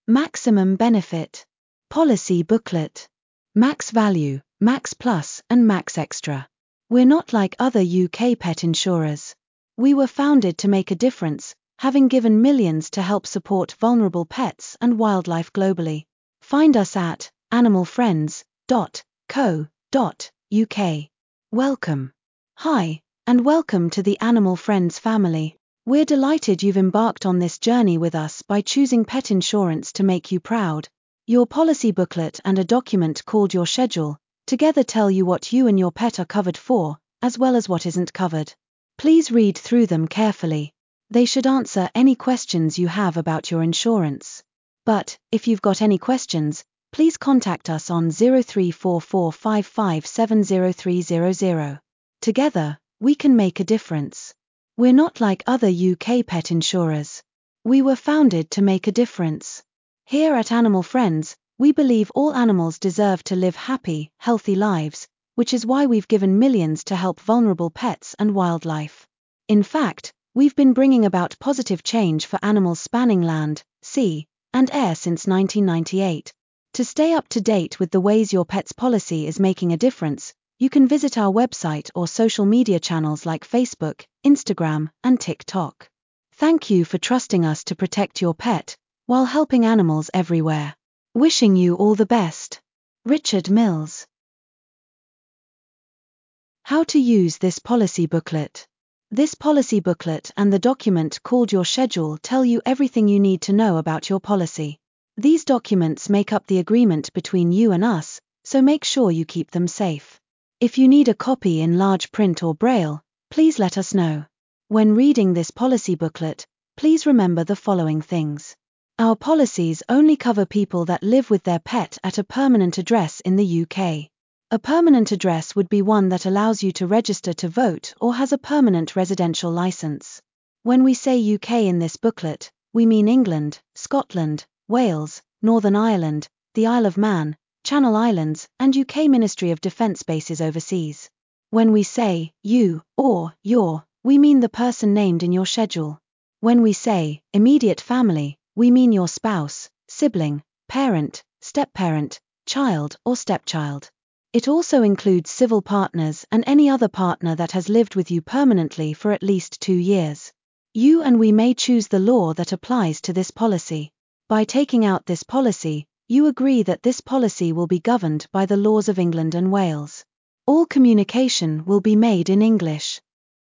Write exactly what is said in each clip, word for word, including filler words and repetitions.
Maximum benefit. Policy booklet. Max value, Max Plus, and Max Extra. We're not like other U K pet insurers. We were founded to make a difference, having given millions to help support vulnerable pets and wildlife globally. Find us at animal friends dot co dot U K. Welcome. Hi, and welcome to the Animal Friends family. We're delighted you've embarked on this journey with us by choosing pet insurance to make you proud. Your policy booklet and a document called your schedule together tell you what you and your pet are covered for, as well as what isn't covered. Please read through them carefully. They should answer any questions you have about your insurance. But, if you've got any questions, please contact us on zero three four four five five seven zero three zero zero. Together, we can make a difference. We're not like other U K pet insurers. We were founded to make a difference. Here at Animal Friends, we believe all animals deserve to live happy, healthy lives, which is why we've given millions to help vulnerable pets and wildlife. In fact, we've been bringing about positive change for animals spanning land, sea, and air since nineteen ninety-eight. To stay up to date with the ways your pet's policy is making a difference, you can visit our website or social media channels like Facebook, Instagram, and TikTok. Thank you for trusting us to protect your pet, while helping animals everywhere. Wishing you all the best. Richard Mills. How to use this policy booklet. This policy booklet and the document called your schedule tell you everything you need to know about your policy. These documents make up the agreement between you and us, so make sure you keep them safe. If you need a copy in large print or braille, please let us know. When reading this policy booklet, please remember the following things. Our policies only cover people that live with their pet at a permanent address in the U K. A permanent address would be one that allows you to register to vote or has a permanent residential license. When we say U K in this booklet, we mean England, Scotland, Wales, Northern Ireland, the Isle of Man, Channel Islands, and U K Ministry of Defence bases overseas. When we say you or your, we mean the person named in your schedule. When we say immediate family, we mean your spouse, sibling, parent, step-parent, child or stepchild. It also includes civil partners and any other partner that has lived with you permanently for at least two years. You and we may choose the law that applies to this policy. By taking out this policy, you agree that this policy will be governed by the laws of England and Wales. All communication will be made in English.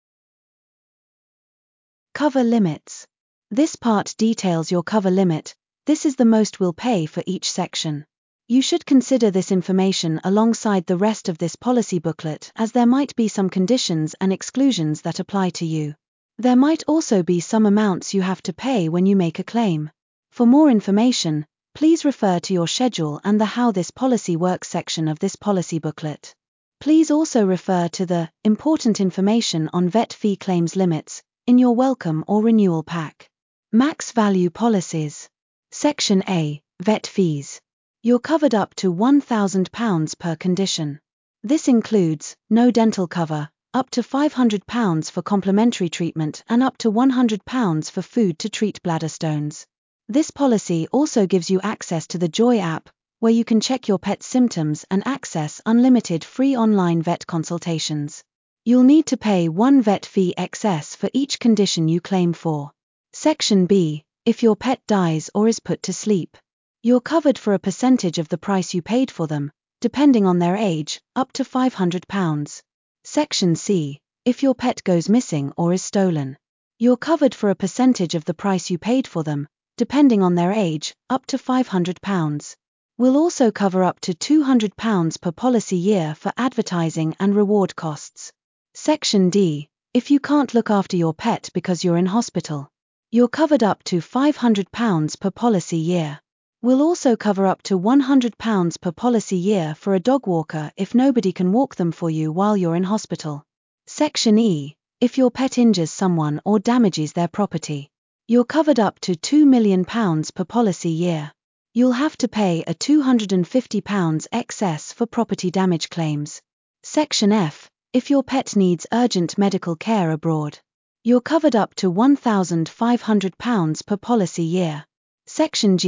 Cover limits. This part details your cover limit. This is the most we'll pay for each section. You should consider this information alongside the rest of this policy booklet, as there might be some conditions and exclusions that apply to you. There might also be some amounts you have to pay when you make a claim. For more information, please refer to your schedule and the How This Policy Works section of this policy booklet. Please also refer to the Important Information on Vet Fee Claims Limits in your welcome or renewal pack. Max Value Policies. Section A, Vet Fees. You're covered up to one thousand pounds per condition. This includes no dental cover, up to five hundred pounds for complementary treatment and up to one hundred pounds for food to treat bladder stones. This policy also gives you access to the Joy app, where you can check your pet's symptoms and access unlimited free online vet consultations. You'll need to pay one vet fee excess for each condition you claim for. Section B, if your pet dies or is put to sleep. You're covered for a percentage of the price you paid for them, depending on their age, up to five hundred pounds. Section C, if your pet goes missing or is stolen. You're covered for a percentage of the price you paid for them, depending on their age, up to five hundred pounds. We'll also cover up to two hundred pounds per policy year for advertising and reward costs. Section D, if you can't look after your pet because you're in hospital. You're covered up to five hundred pounds per policy year. We'll also cover up to one hundred pounds per policy year for a dog walker if nobody can walk them for you while you're in hospital. Section E, if your pet injures someone or damages their property. You're covered up to two million pounds per policy year. You'll have to pay a two hundred fifty pounds excess for property damage claims. Section F, if your pet needs urgent medical care abroad. You're covered up to one thousand five hundred pounds per policy year. Section G,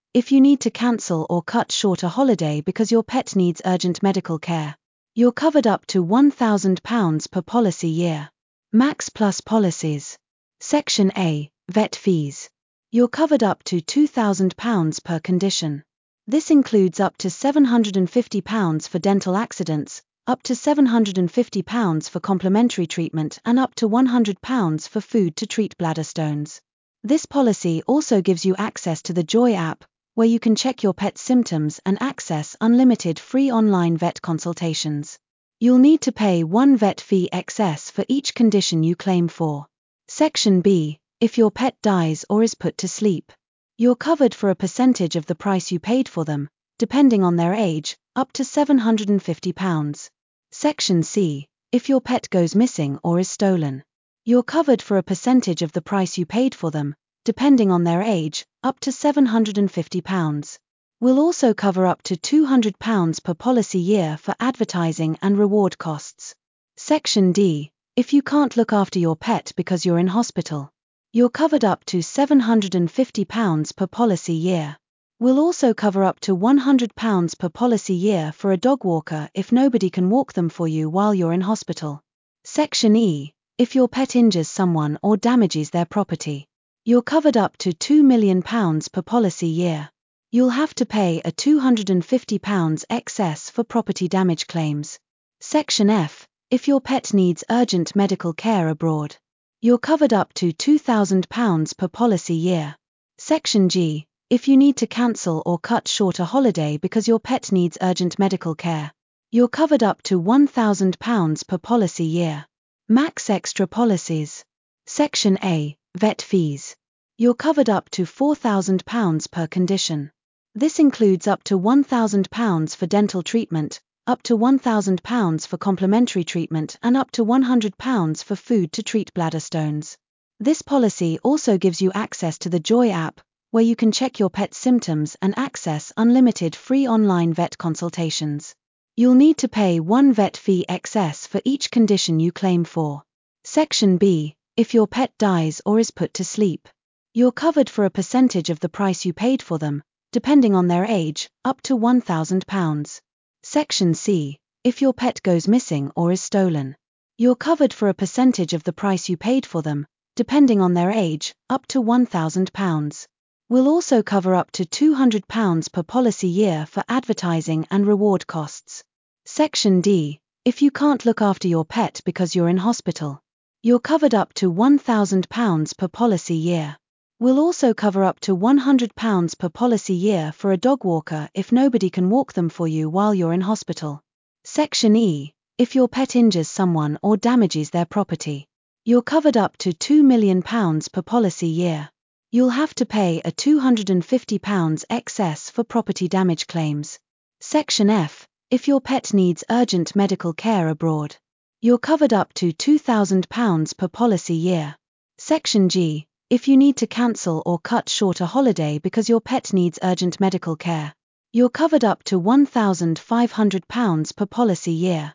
If you need to cancel or cut short a holiday because your pet needs urgent medical care, you're covered up to one thousand pounds per policy year. Max Plus policies. Section A, vet fees. You're covered up to two thousand pounds per condition. This includes up to seven hundred fifty pounds for dental accidents, up to seven hundred fifty pounds for complementary treatment, and up to one hundred pounds for food to treat bladder stones. This policy also gives you access to the Joy app, where you can check your pet's symptoms and access unlimited free online vet consultations. You'll need to pay one vet fee excess for each condition you claim for. Section B, if your pet dies or is put to sleep, you're covered for a percentage of the price you paid for them, depending on their age, up to seven hundred fifty pounds. Section C, if your pet goes missing or is stolen, you're covered for a percentage of the price you paid for them, depending on their age, up to seven hundred fifty pounds. We'll also cover up to two hundred pounds per policy year for advertising and reward costs. Section D, if you can't look after your pet because you're in hospital, you're covered up to seven hundred fifty pounds per policy year. We'll also cover up to one hundred pounds per policy year for a dog walker if nobody can walk them for you while you're in hospital. Section E, if your pet injures someone or damages their property, you're covered up to two million pounds per policy year. You'll have to pay a two hundred fifty pounds excess for property damage claims. Section F, if your pet needs urgent medical care abroad, you're covered up to two thousand pounds per policy year. Section G, if you need to cancel or cut short a holiday because your pet needs urgent medical care, you're covered up to one thousand pounds per policy year. Max Extra policies. Section A, vet fees. You're covered up to four thousand pounds per condition. This includes up to one thousand pounds for dental treatment, up to one thousand pounds for complementary treatment, and up to one hundred pounds for food to treat bladder stones. This policy also gives you access to the Joy app, where you can check your pet's symptoms and access unlimited free online vet consultations. You'll need to pay one vet fee excess for each condition you claim for. Section B, if your pet dies or is put to sleep, you're covered for a percentage of the price you paid for them, depending on their age, up to one thousand pounds. Section C, if your pet goes missing or is stolen, you're covered for a percentage of the price you paid for them, depending on their age, up to one thousand pounds. We'll also cover up to two hundred pounds per policy year for advertising and reward costs. Section D, if you can't look after your pet because you're in hospital, you're covered up to one thousand pounds per policy year. We'll also cover up to one hundred pounds per policy year for a dog walker if nobody can walk them for you while you're in hospital. Section E, if your pet injures someone or damages their property, you're covered up to two million pounds per policy year. You'll have to pay a two hundred fifty pounds excess for property damage claims. Section F, if your pet needs urgent medical care abroad, you're covered up to two thousand pounds per policy year. Section G, if you need to cancel or cut short a holiday because your pet needs urgent medical care, you're covered up to one thousand five hundred pounds per policy year.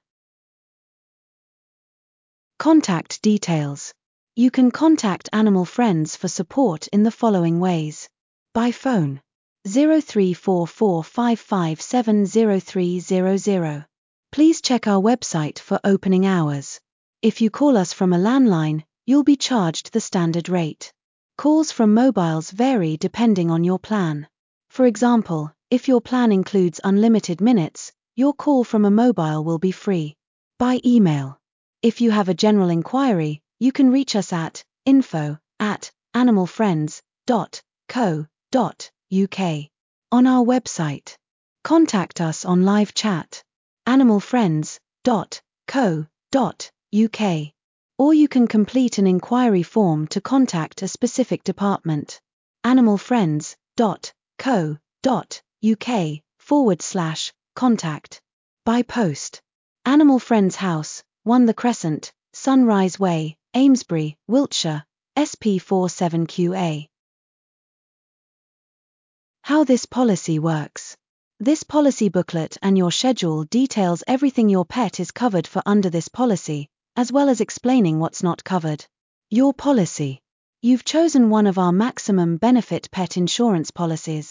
Contact details. You can contact Animal Friends for support in the following ways. By phone, zero three four four five five seven zero three zero zero. Please check our website for opening hours. If you call us from a landline, you'll be charged the standard rate. Calls from mobiles vary depending on your plan. For example, if your plan includes unlimited minutes, your call from a mobile will be free. By email. If you have a general inquiry, you can reach us at info at animalfriends dot co dot uk. On our website, contact us on live chat, animalfriends dot co dot uk. Or you can complete an inquiry form to contact a specific department, animalfriends dot co dot uk forward slash contact. By post. Animal Friends House, one The Crescent, Sunrise Way, Amesbury, Wiltshire, S P forty-seven Q A. How this policy works. This policy booklet and your schedule details everything your pet is covered for under this policy, as well as explaining what's not covered. Your policy. You've chosen one of our maximum benefit pet insurance policies.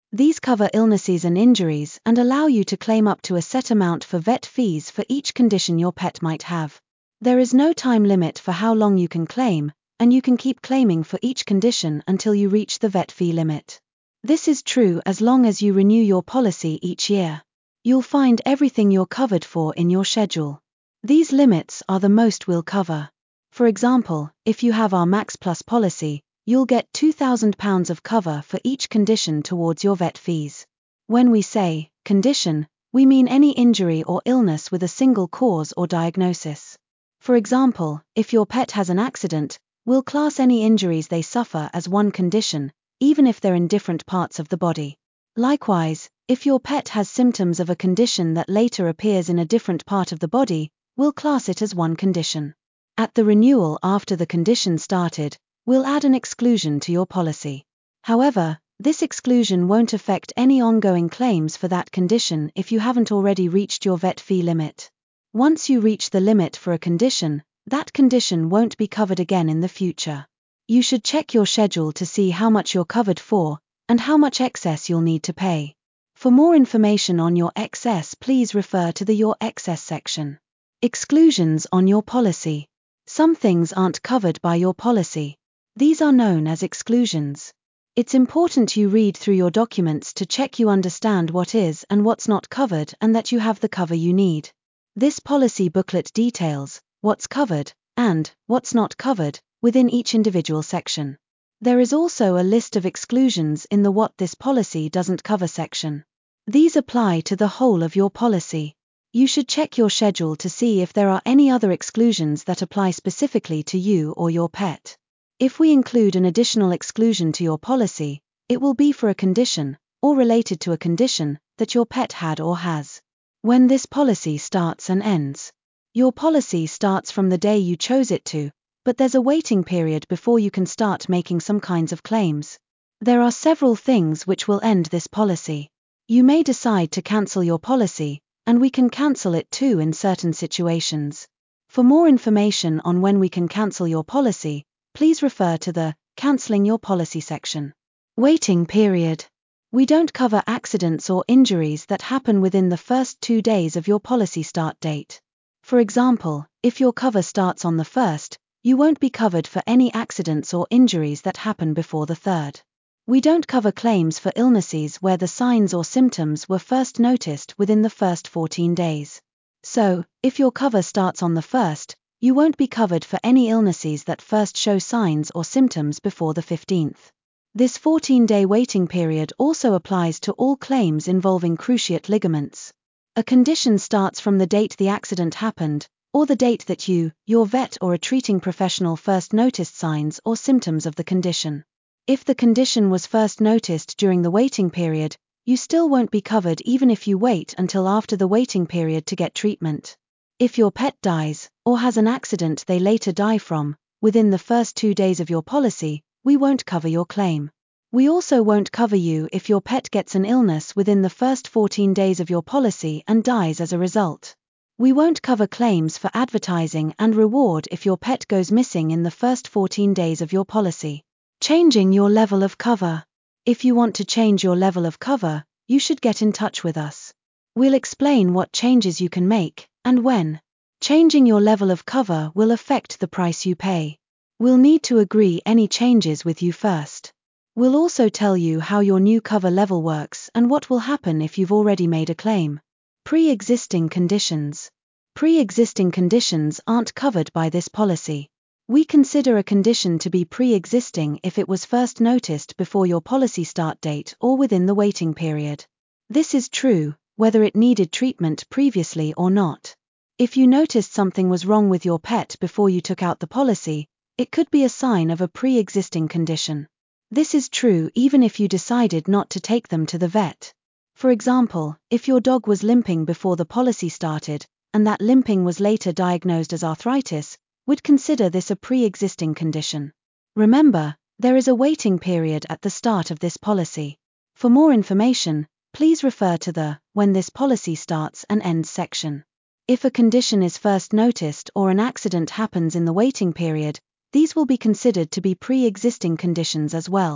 These cover illnesses and injuries and allow you to claim up to a set amount for vet fees for each condition your pet might have. There is no time limit for how long you can claim, and you can keep claiming for each condition until you reach the vet fee limit. This is true as long as you renew your policy each year. You'll find everything you're covered for in your schedule. These limits are the most we'll cover. For example, if you have our Max Plus policy, you'll get two thousand pounds of cover for each condition towards your vet fees. When we say condition, we mean any injury or illness with a single cause or diagnosis. For example, if your pet has an accident, we'll class any injuries they suffer as one condition, even if they're in different parts of the body. Likewise, if your pet has symptoms of a condition that later appears in a different part of the body, we'll class it as one condition. At the renewal after the condition started, we'll add an exclusion to your policy. However, this exclusion won't affect any ongoing claims for that condition if you haven't already reached your vet fee limit. Once you reach the limit for a condition, that condition won't be covered again in the future. You should check your schedule to see how much you're covered for, and how much excess you'll need to pay. For more information on your excess, please refer to the Your Excess section. Exclusions on your policy. Some things aren't covered by your policy. These are known as exclusions. It's important you read through your documents to check you understand what is and what's not covered and that you have the cover you need. This policy booklet details what's covered and what's not covered within each individual section. There is also a list of exclusions in the What this policy doesn't cover section. These apply to the whole of your policy. You should check your schedule to see if there are any other exclusions that apply specifically to you or your pet. If we include an additional exclusion to your policy, it will be for a condition, or related to a condition, that your pet had or has. When this policy starts and ends. Your policy starts from the day you chose it to, but there's a waiting period before you can start making some kinds of claims. There are several things which will end this policy. You may decide to cancel your policy, and we can cancel it too in certain situations. For more information on when we can cancel your policy, please refer to the Cancelling Your Policy section. Waiting period. We don't cover accidents or injuries that happen within the first two days of your policy start date. For example, if your cover starts on the first, you won't be covered for any accidents or injuries that happen before the third. We don't cover claims for illnesses where the signs or symptoms were first noticed within the first fourteen days. So, if your cover starts on the first, you won't be covered for any illnesses that first show signs or symptoms before the fifteenth. This fourteen-day waiting period also applies to all claims involving cruciate ligaments. A condition starts from the date the accident happened, or the date that you, your vet or a treating professional first noticed signs or symptoms of the condition. If the condition was first noticed during the waiting period, you still won't be covered even if you wait until after the waiting period to get treatment. If your pet dies, or has an accident they later die from, within the first two days of your policy, we won't cover your claim. We also won't cover you if your pet gets an illness within the first fourteen days of your policy and dies as a result. We won't cover claims for advertising and reward if your pet goes missing in the first fourteen days of your policy. Changing your level of cover. If you want to change your level of cover, you should get in touch with us. We'll explain what changes you can make, and when. Changing your level of cover will affect the price you pay. We'll need to agree any changes with you first. We'll also tell you how your new cover level works and what will happen if you've already made a claim. Pre-existing conditions. Pre-existing conditions aren't covered by this policy. We consider a condition to be pre-existing if it was first noticed before your policy start date or within the waiting period. This is true, whether it needed treatment previously or not. If you noticed something was wrong with your pet before you took out the policy, it could be a sign of a pre-existing condition. This is true even if you decided not to take them to the vet. For example, if your dog was limping before the policy started, and that limping was later diagnosed as arthritis, we'd consider this a pre-existing condition. Remember, there is a waiting period at the start of this policy. For more information, please refer to the When this policy starts and ends section. If a condition is first noticed or an accident happens in the waiting period, these will be considered to be pre-existing conditions as well.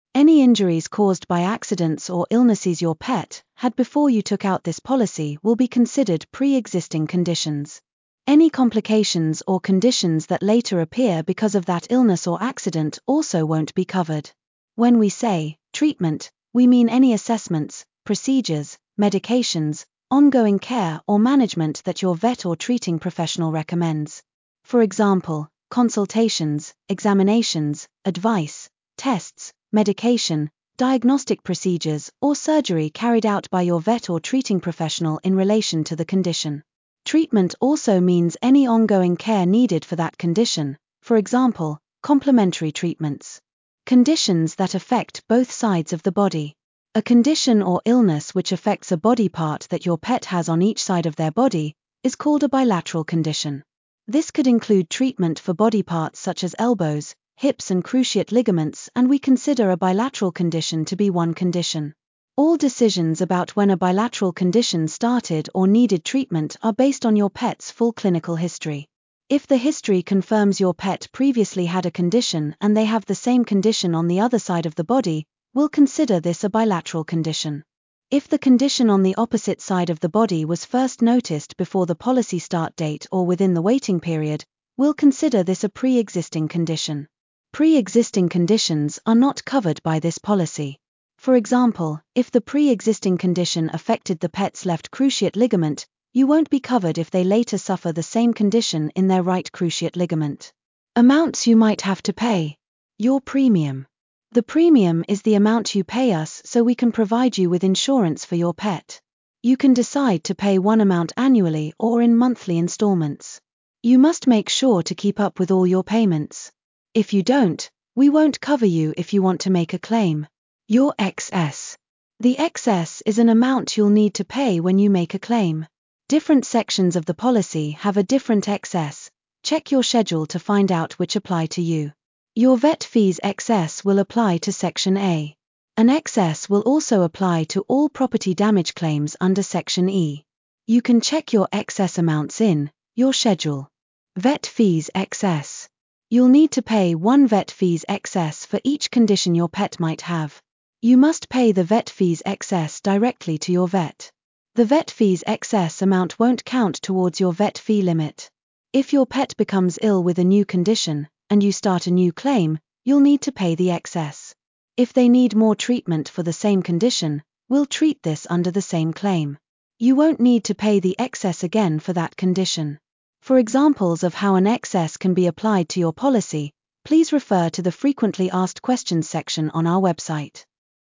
Any injuries caused by accidents or illnesses your pet had before you took out this policy will be considered pre-existing conditions. Any complications or conditions that later appear because of that illness or accident also won't be covered. When we say treatment, we mean any assessments, procedures, medications, ongoing care or management that your vet or treating professional recommends. For example, consultations, examinations, advice, tests, medication, diagnostic procedures, or surgery carried out by your vet or treating professional in relation to the condition. Treatment also means any ongoing care needed for that condition, for example, complementary treatments. Conditions that affect both sides of the body. A condition or illness which affects a body part that your pet has on each side of their body is called a bilateral condition. This could include treatment for body parts such as elbows, hips and cruciate ligaments, and we consider a bilateral condition to be one condition. All decisions about when a bilateral condition started or needed treatment are based on your pet's full clinical history. If the history confirms your pet previously had a condition and they have the same condition on the other side of the body, we'll consider this a bilateral condition. If the condition on the opposite side of the body was first noticed before the policy start date or within the waiting period, we'll consider this a pre-existing condition. Pre-existing conditions are not covered by this policy. For example, if the pre-existing condition affected the pet's left cruciate ligament, you won't be covered if they later suffer the same condition in their right cruciate ligament. Amounts you might have to pay. Your premium. The premium is the amount you pay us so we can provide you with insurance for your pet. You can decide to pay one amount annually or in monthly installments. You must make sure to keep up with all your payments. If you don't, we won't cover you if you want to make a claim. Your excess. The excess is an amount you'll need to pay when you make a claim. Different sections of the policy have a different excess. Check your schedule to find out which apply to you. Your vet fees excess will apply to Section A. An excess will also apply to all property damage claims under Section E. You can check your excess amounts in your schedule. Vet fees excess. You'll need to pay one vet fees excess for each condition your pet might have. You must pay the vet fees excess directly to your vet. The vet fees excess amount won't count towards your vet fee limit. If your pet becomes ill with a new condition, and you start a new claim, you'll need to pay the excess. If they need more treatment for the same condition, we'll treat this under the same claim. You won't need to pay the excess again for that condition. For examples of how an excess can be applied to your policy, please refer to the frequently asked questions section on our website.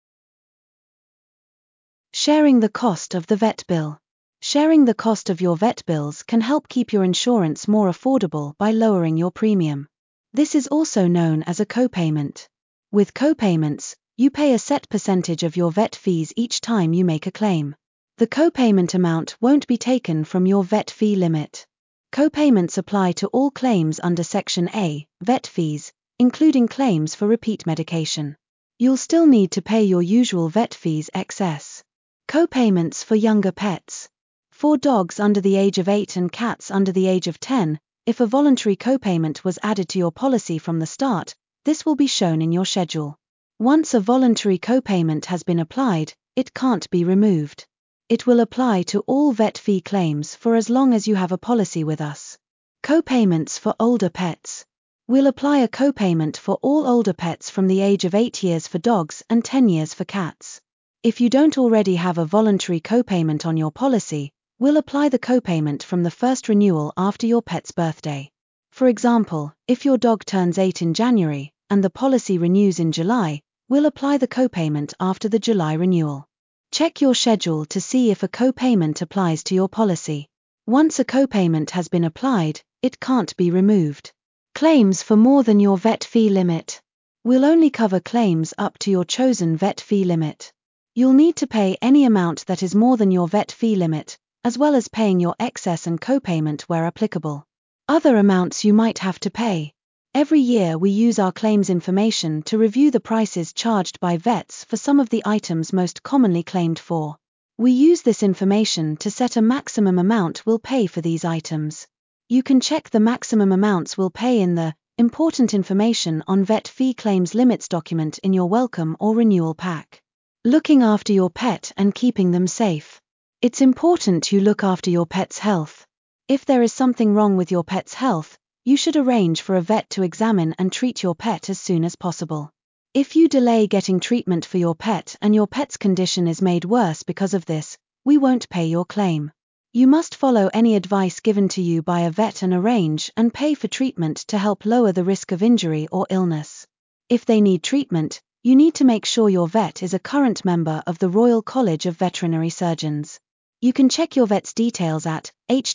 Sharing the cost of the vet bill. Sharing the cost of your vet bills can help keep your insurance more affordable by lowering your premium. This is also known as a copayment. With copayments, you pay a set percentage of your vet fees each time you make a claim. The copayment amount won't be taken from your vet fee limit. Copayments apply to all claims under Section A, vet fees, including claims for repeat medication. You'll still need to pay your usual vet fees excess. Copayments for younger pets. For dogs under the age of eight and cats under the age of ten, if a voluntary copayment was added to your policy from the start, this will be shown in your schedule. Once a voluntary copayment has been applied, it can't be removed. It will apply to all vet fee claims for as long as you have a policy with us. Copayments for older pets. We'll apply a copayment for all older pets from the age of eight years for dogs and ten years for cats. If you don't already have a voluntary copayment on your policy, we'll apply the copayment from the first renewal after your pet's birthday. For example, if your dog turns eight in January, and the policy renews in July, we'll apply the copayment after the July renewal. Check your schedule to see if a copayment applies to your policy. Once a copayment has been applied, it can't be removed. Claims for more than your vet fee limit. We'll only cover claims up to your chosen vet fee limit. You'll need to pay any amount that is more than your vet fee limit, as well as paying your excess and copayment where applicable. Other amounts you might have to pay. Every year we use our claims information to review the prices charged by vets for some of the items most commonly claimed for. We use this information to set a maximum amount we'll pay for these items. You can check the maximum amounts we'll pay in the important information on vet fee claims limits document in your welcome or renewal pack. Looking after your pet and keeping them safe. It's important you look after your pet's health. If there is something wrong with your pet's health, you should arrange for a vet to examine and treat your pet as soon as possible. If you delay getting treatment for your pet and your pet's condition is made worse because of this, we won't pay your claim. You must follow any advice given to you by a vet and arrange and pay for treatment to help lower the risk of injury or illness. If they need treatment, you need to make sure your vet is a current member of the Royal College of Veterinary Surgeons. You can check your vet's details at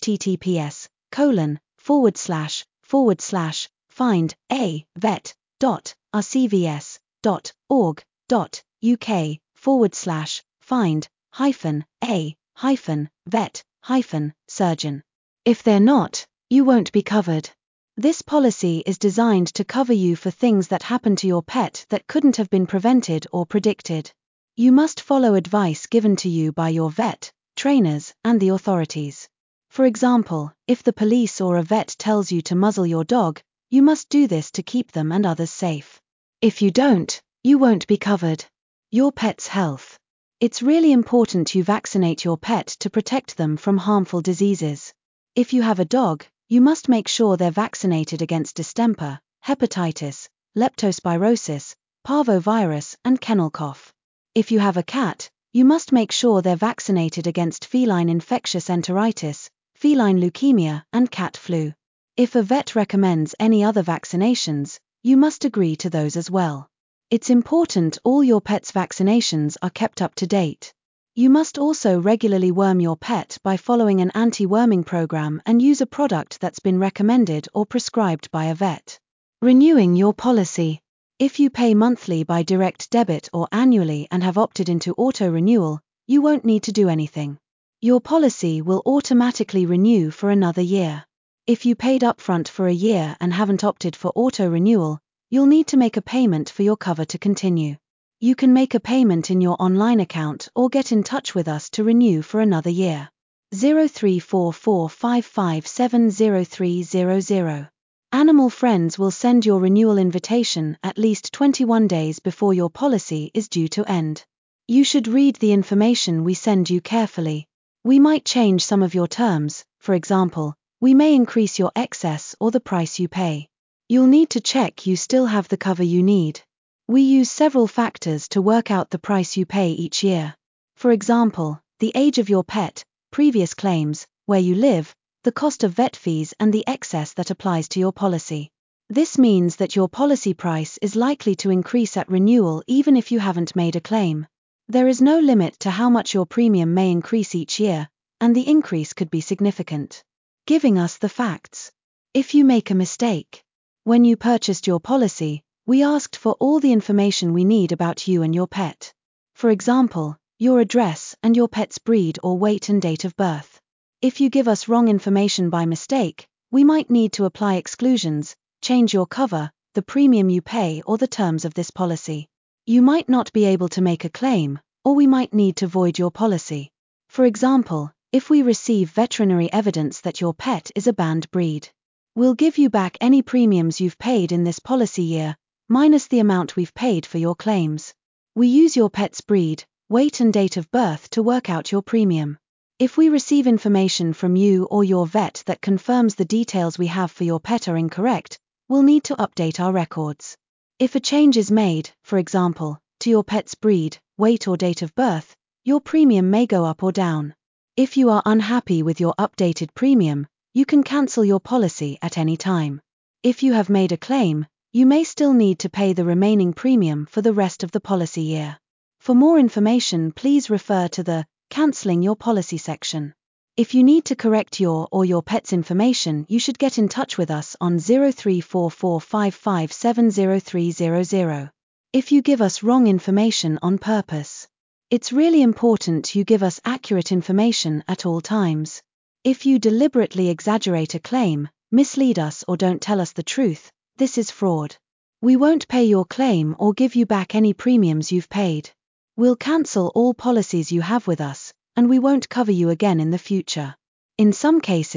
https colon forward slash forward slash find a vet dot rcvs dot org dot uk forward slash find hyphen a hyphen vet hyphen surgeon. If they're not, you won't be covered. This policy is designed to cover you for things that happen to your pet that couldn't have been prevented or predicted. You must follow advice given to you by your vet, trainers, and the authorities. For example, if the police or a vet tells you to muzzle your dog, you must do this to keep them and others safe. If you don't, you won't be covered. Your pet's health. It's really important you vaccinate your pet to protect them from harmful diseases. If you have a dog, you must make sure they're vaccinated against distemper, hepatitis, leptospirosis, parvovirus, and kennel cough. If you have a cat, you must make sure they're vaccinated against feline infectious enteritis, feline leukemia, and cat flu. If a vet recommends any other vaccinations, you must agree to those as well. It's important all your pet's vaccinations are kept up to date. You must also regularly worm your pet by following an anti-worming program and use a product that's been recommended or prescribed by a vet. Renewing your policy. If you pay monthly by direct debit or annually and have opted into auto-renewal, you won't need to do anything. Your policy will automatically renew for another year. If you paid upfront for a year and haven't opted for auto-renewal, you'll need to make a payment for your cover to continue. You can make a payment in your online account or get in touch with us to renew for another year. zero three four four five five seven zero three zero zero. Animal Friends will send your renewal invitation at least twenty-one days before your policy is due to end. You should read the information we send you carefully. We might change some of your terms, for example, we may increase your excess or the price you pay. You'll need to check you still have the cover you need. We use several factors to work out the price you pay each year. For example, the age of your pet, previous claims, where you live, the cost of vet fees and the excess that applies to your policy. This means that your policy price is likely to increase at renewal even if you haven't made a claim. There is no limit to how much your premium may increase each year, and the increase could be significant. Giving us the facts. If you make a mistake. When you purchased your policy, we asked for all the information we need about you and your pet. For example, your address and your pet's breed or weight and date of birth. If you give us wrong information by mistake, we might need to apply exclusions, change your cover, the premium you pay, or the terms of this policy. You might not be able to make a claim, or we might need to void your policy. For example, if we receive veterinary evidence that your pet is a banned breed. We'll give you back any premiums you've paid in this policy year, minus the amount we've paid for your claims. We use your pet's breed, weight and date of birth to work out your premium. If we receive information from you or your vet that confirms the details we have for your pet are incorrect, we'll need to update our records. If a change is made, for example, to your pet's breed, weight or date of birth, your premium may go up or down. If you are unhappy with your updated premium, you can cancel your policy at any time. If you have made a claim, you may still need to pay the remaining premium for the rest of the policy year. For more information, please refer to the Cancelling Your Policy section. If you need to correct your or your pet's information, you should get in touch with us on zero three four four five five seven zero three zero zero. If you give us wrong information on purpose. It's really important you give us accurate information at all times. If you deliberately exaggerate a claim, mislead us or don't tell us the truth, this is fraud. We won't pay your claim or give you back any premiums you've paid. We'll cancel all policies you have with us, and we won't cover you again in the future. In some cases,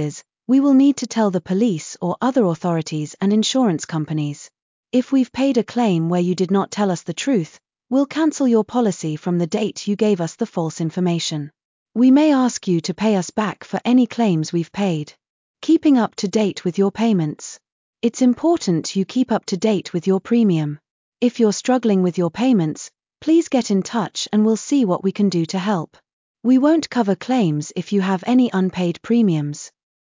we will need to tell the police or other authorities and insurance companies. If we've paid a claim where you did not tell us the truth, we'll cancel your policy from the date you gave us the false information. We may ask you to pay us back for any claims we've paid. Keeping up to date with your payments. It's important you keep up to date with your premium. If you're struggling with your payments, please get in touch and we'll see what we can do to help. We won't cover claims if you have any unpaid premiums.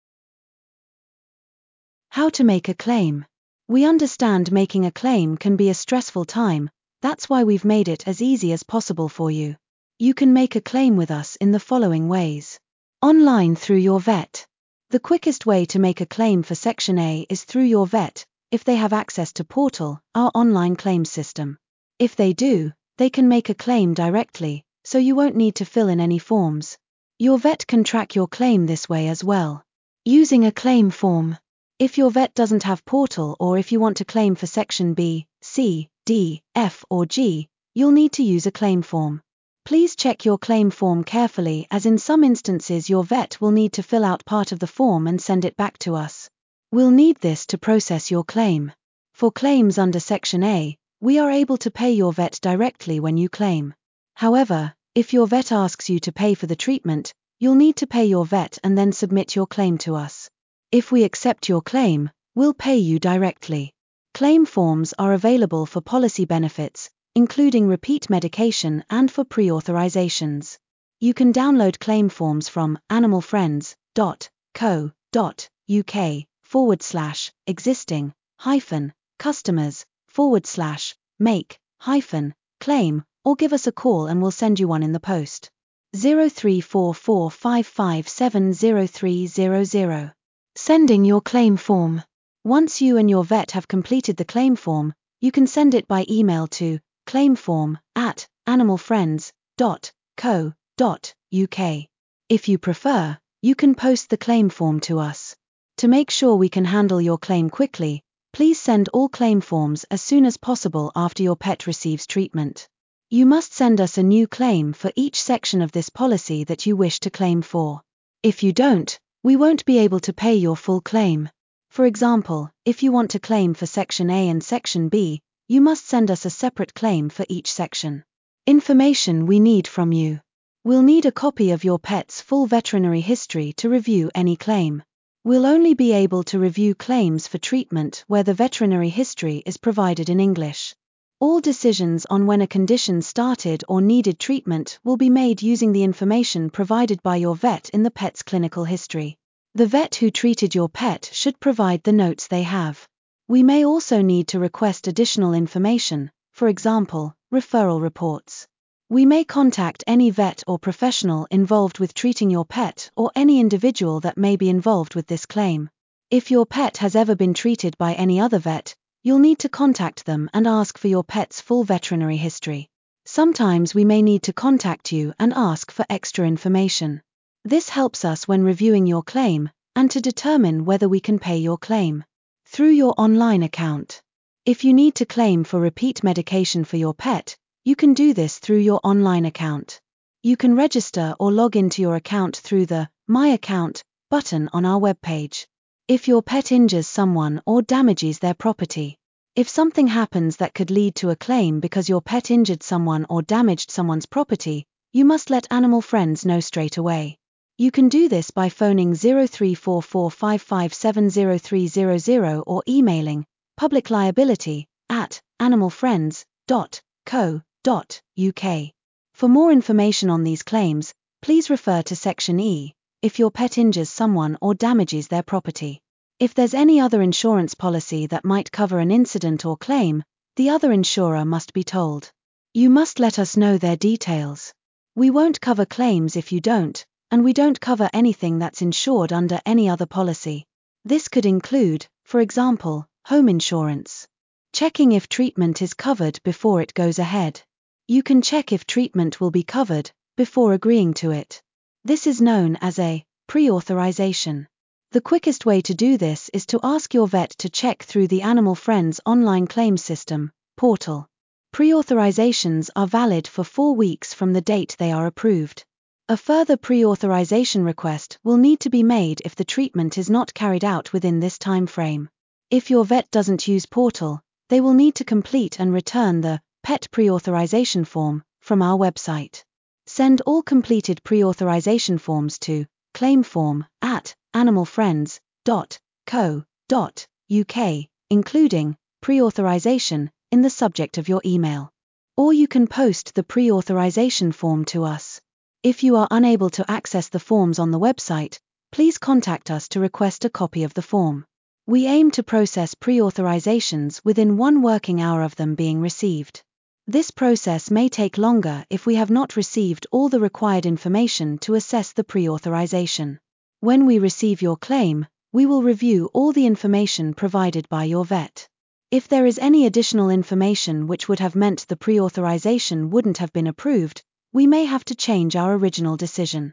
How to make a claim. We understand making a claim can be a stressful time, that's why we've made it as easy as possible for you. You can make a claim with us in the following ways. Online through your vet. The quickest way to make a claim for Section A is through your vet, if they have access to Portal, our online claims system. If they do, they can make a claim directly, so you won't need to fill in any forms. Your vet can track your claim this way as well. Using a claim form. If your vet doesn't have Portal or if you want to claim for Section B, C, D, F or G, you'll need to use a claim form. Please check your claim form carefully as in some instances your vet will need to fill out part of the form and send it back to us. We'll need this to process your claim. For claims under Section A, we are able to pay your vet directly when you claim. However, if your vet asks you to pay for the treatment, you'll need to pay your vet and then submit your claim to us. If we accept your claim, we'll pay you directly. Claim forms are available for policy benefits, including repeat medication and for pre-authorizations. You can download claim forms from animalfriends.co.uk forward slash existing hyphen customers forward slash make hyphen claim or give us a call and we'll send you one in the post. zero three four four five five seven zero three zero zero. Sending your claim form. Once you and your vet have completed the claim form, you can send it by email to claimform at animalfriends.co.uk. If you prefer, you can post the claim form to us. To make sure we can handle your claim quickly, please send all claim forms as soon as possible after your pet receives treatment. You must send us a new claim for each section of this policy that you wish to claim for. If you don't, we won't be able to pay your full claim. For example, if you want to claim for Section A and Section B, you must send us a separate claim for each section. Information we need from you. We'll need a copy of your pet's full veterinary history to review any claim. We'll only be able to review claims for treatment where the veterinary history is provided in English. All decisions on when a condition started or needed treatment will be made using the information provided by your vet in the pet's clinical history. The vet who treated your pet should provide the notes they have. We may also need to request additional information, for example, referral reports. We may contact any vet or professional involved with treating your pet or any individual that may be involved with this claim. If your pet has ever been treated by any other vet, you'll need to contact them and ask for your pet's full veterinary history. Sometimes we may need to contact you and ask for extra information. This helps us when reviewing your claim and to determine whether we can pay your claim. Through your online account. If you need to claim for repeat medication for your pet, you can do this through your online account. You can register or log into your account through the My Account button on our webpage. If your pet injures someone or damages their property. If something happens that could lead to a claim because your pet injured someone or damaged someone's property, you must let Animal Friends know straight away. You can do this by phoning zero three four four five five seven zero three zero zero or emailing public liability at animalfriends.co.uk. For more information on these claims, please refer to Section E, if your pet injures someone or damages their property. If there's any other insurance policy that might cover an incident or claim, the other insurer must be told. You must let us know their details. We won't cover claims if you don't, and we don't cover anything that's insured under any other policy. This could include, for example, home insurance. Checking if treatment is covered before it goes ahead. You can check if treatment will be covered before agreeing to it. This is known as a pre-authorization. The quickest way to do this is to ask your vet to check through the Animal Friends online claims system, Portal. Pre-authorizations are valid for four weeks from the date they are approved. A further pre-authorization request will need to be made if the treatment is not carried out within this time frame. If your vet doesn't use Portal, they will need to complete and return the Pet Pre-Authorization Form from our website. Send all completed pre-authorization forms to claimform at animal friends dot co dot U K, including pre-authorization in the subject of your email. Or you can post the pre-authorization form to us. If you are unable to access the forms on the website, please contact us to request a copy of the form. We aim to process pre-authorizations within one working hour of them being received. This process may take longer if we have not received all the required information to assess the pre-authorization. When we receive your claim, we will review all the information provided by your vet. If there is any additional information which would have meant the pre-authorization wouldn't have been approved, we may have to change our original decision.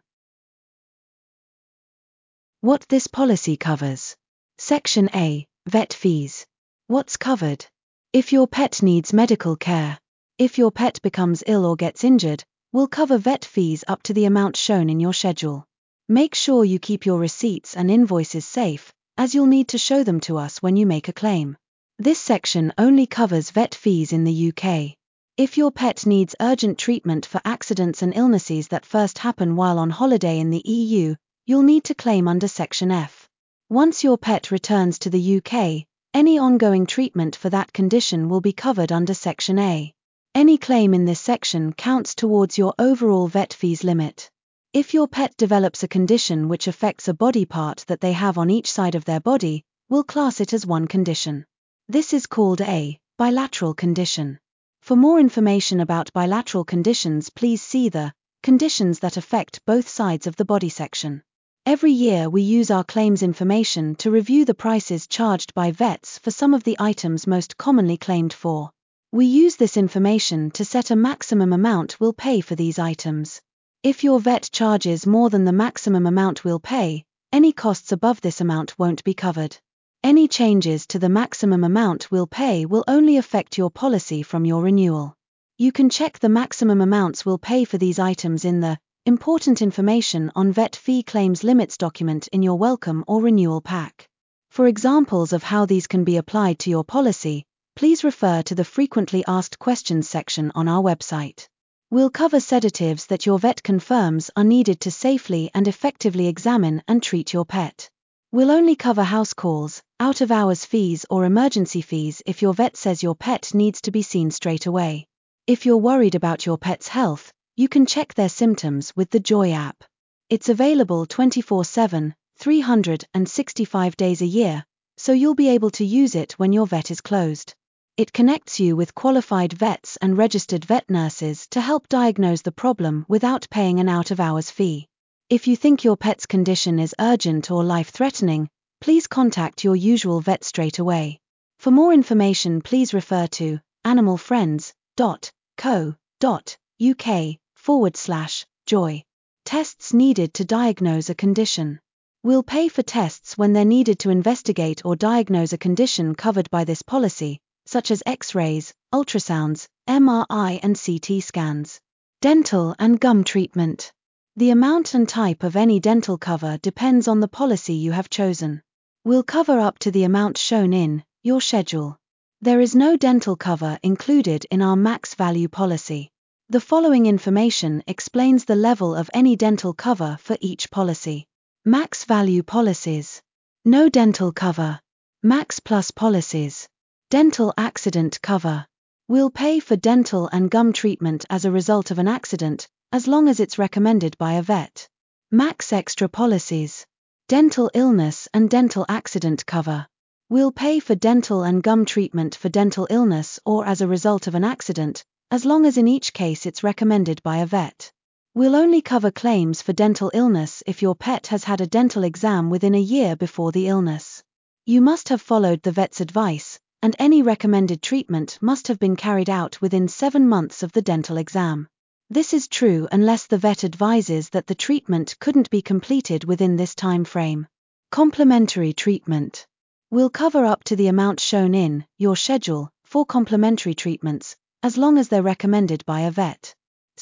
What this policy covers. Section A. Vet fees. What's covered? If your pet needs medical care. If your pet becomes ill or gets injured, we'll cover vet fees up to the amount shown in your schedule. Make sure you keep your receipts and invoices safe, as you'll need to show them to us when you make a claim. This section only covers vet fees in the U K. If your pet needs urgent treatment for accidents and illnesses that first happen while on holiday in the E U, you'll need to claim under Section F. Once your pet returns to the U K, any ongoing treatment for that condition will be covered under Section A. Any claim in this section counts towards your overall vet fees limit. If your pet develops a condition which affects a body part that they have on each side of their body, we'll class it as one condition. This is called a bilateral condition. For more information about bilateral conditions, please see the Conditions that affect both sides of the body section. Every year we use our claims information to review the prices charged by vets for some of the items most commonly claimed for. We use this information to set a maximum amount we'll pay for these items. If your vet charges more than the maximum amount we'll pay, any costs above this amount won't be covered. Any changes to the maximum amount we'll pay will only affect your policy from your renewal. You can check the maximum amounts we'll pay for these items in the Important Information on Vet Fee Claims Limits document in your welcome or renewal pack. For examples of how these can be applied to your policy, please refer to the Frequently Asked Questions section on our website. We'll cover sedatives that your vet confirms are needed to safely and effectively examine and treat your pet. We'll only cover house calls, out-of-hours fees or emergency fees if your vet says your pet needs to be seen straight away. If you're worried about your pet's health, you can check their symptoms with the Joy app. It's available twenty-four seven, three hundred sixty-five days a year, so you'll be able to use it when your vet is closed. It connects you with qualified vets and registered vet nurses to help diagnose the problem without paying an out-of-hours fee. If you think your pet's condition is urgent or life-threatening, please contact your usual vet straight away. For more information, please refer to animal friends dot co dot U K forward slash joy. Tests needed to diagnose a condition. We'll pay for tests when they're needed to investigate or diagnose a condition covered by this policy, such as X-rays, ultrasounds, M R I and C T scans. Dental and gum treatment. The amount and type of any dental cover depends on the policy you have chosen. We'll cover up to the amount shown in your schedule. There is no dental cover included in our max value policy. The following information explains the level of any dental cover for each policy. Max value policies. No dental cover. Max plus policies. Dental accident cover. We'll pay for dental and gum treatment as a result of an accident, as long as it's recommended by a vet. Max extra policies. Dental illness and dental accident cover. We'll pay for dental and gum treatment for dental illness or as a result of an accident, as long as in each case it's recommended by a vet. We'll only cover claims for dental illness if your pet has had a dental exam within a year before the illness. You must have followed the vet's advice, and any recommended treatment must have been carried out within seven months of the dental exam. This is true unless the vet advises that the treatment couldn't be completed within this time frame. Complementary treatment. We'll cover up to the amount shown in your schedule for complementary treatments, as long as they're recommended by a vet.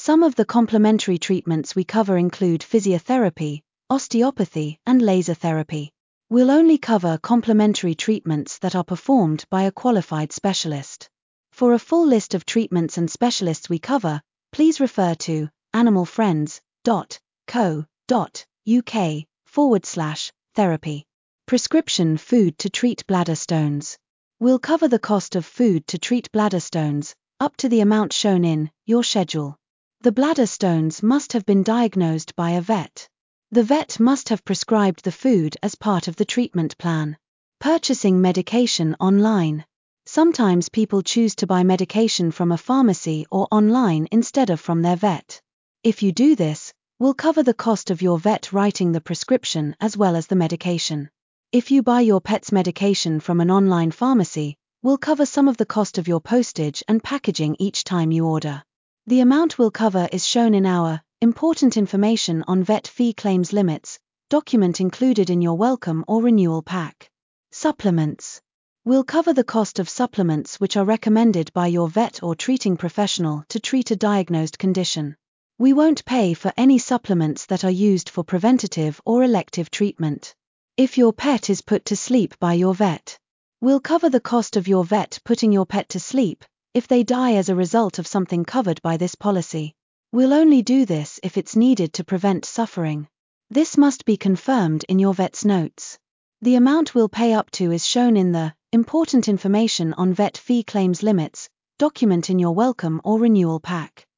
Some of the complementary treatments we cover include physiotherapy, osteopathy, and laser therapy. We'll only cover complementary treatments that are performed by a qualified specialist. For a full list of treatments and specialists we cover, please refer to animalfriends dot co dot uk forward slash therapy. Prescription food to treat bladder stones. We'll cover the cost of food to treat bladder stones, up to the amount shown in your schedule. The bladder stones must have been diagnosed by a vet. The vet must have prescribed the food as part of the treatment plan. Purchasing medication online. Sometimes people choose to buy medication from a pharmacy or online instead of from their vet. If you do this, we'll cover the cost of your vet writing the prescription as well as the medication. If you buy your pet's medication from an online pharmacy, we'll cover some of the cost of your postage and packaging each time you order. The amount we'll cover is shown in our Important Information on Vet Fee Claims Limits document included in your welcome or renewal pack. Supplements. We'll cover the cost of supplements which are recommended by your vet or treating professional to treat a diagnosed condition. We won't pay for any supplements that are used for preventative or elective treatment. If your pet is put to sleep by your vet, we'll cover the cost of your vet putting your pet to sleep if they die as a result of something covered by this policy. We'll only do this if it's needed to prevent suffering. This must be confirmed in your vet's notes. The amount we'll pay up to is shown in the Important Information on Vet Fee Claims Limits document in your welcome or renewal pack.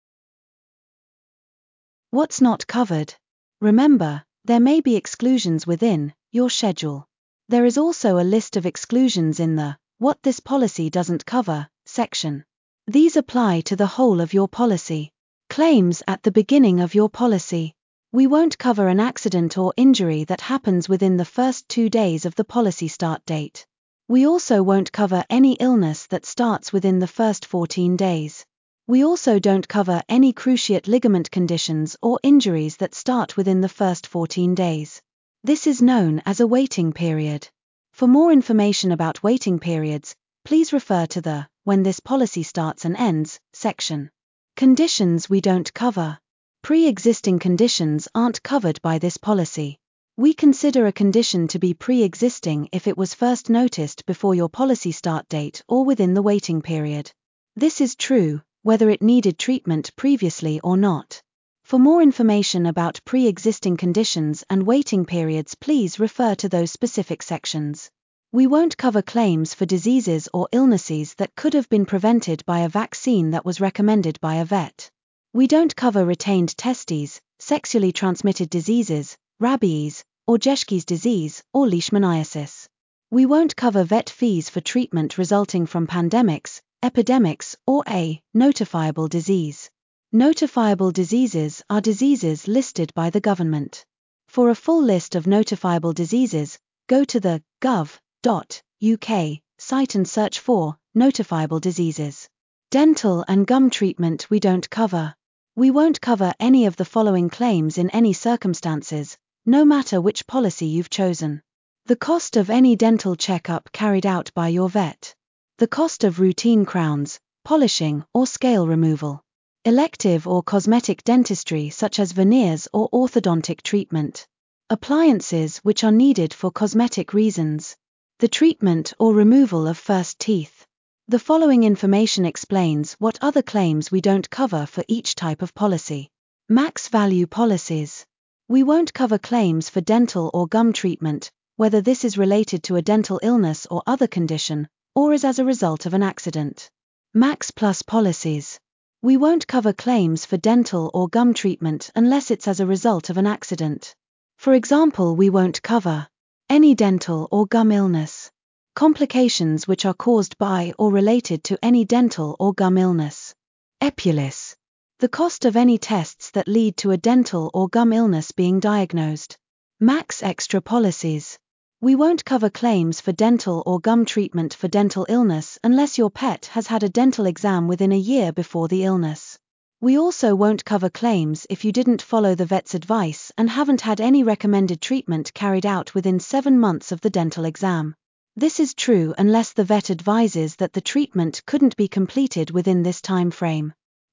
What's not covered? Remember, there may be exclusions within your schedule. There is also a list of exclusions in the What this policy doesn't cover section. These apply to the whole of your policy. Claims at the beginning of your policy. We won't cover an accident or injury that happens within the first two days of the policy start date. We also won't cover any illness that starts within the first fourteen days. We also don't cover any cruciate ligament conditions or injuries that start within the first fourteen days. This is known as a waiting period. For more information about waiting periods, please refer to the When this policy starts and ends section. Conditions we don't cover. Pre-existing conditions aren't covered by this policy. We consider a condition to be pre-existing if it was first noticed before your policy start date or within the waiting period. This is true whether it needed treatment previously or not. For more information about pre-existing conditions and waiting periods, please refer to those specific sections. We won't cover claims for diseases or illnesses that could have been prevented by a vaccine that was recommended by a vet. We don't cover retained testes, sexually transmitted diseases, rabies, or Geschke's disease, or leishmaniasis. We won't cover vet fees for treatment resulting from pandemics, epidemics, or a notifiable disease. Notifiable diseases are diseases listed by the government. For a full list of notifiable diseases, go to the gov dot U K site and search for notifiable diseases. Dental and gum treatment we don't cover. We won't cover any of the following claims in any circumstances, no matter which policy you've chosen. The cost of any dental checkup carried out by your vet. The cost of routine crowns, polishing, or scale removal. Elective or cosmetic dentistry such as veneers or orthodontic treatment. Appliances which are needed for cosmetic reasons. The treatment or removal of first teeth. The following information explains what other claims we don't cover for each type of policy. Max value policies. We won't cover claims for dental or gum treatment, whether this is related to a dental illness or other condition, or is as a result of an accident. Max plus policies. We won't cover claims for dental or gum treatment unless it's as a result of an accident. For example, we won't cover any dental or gum illness. Complications which are caused by or related to any dental or gum illness. Epulis. The cost of any tests that lead to a dental or gum illness being diagnosed. Max extra policies. We won't cover claims for dental or gum treatment for dental illness unless your pet has had a dental exam within a year before the illness. We also won't cover claims if you didn't follow the vet's advice and haven't had any recommended treatment carried out within seven months of the dental exam. This is true unless the vet advises that the treatment couldn't be completed within this time frame.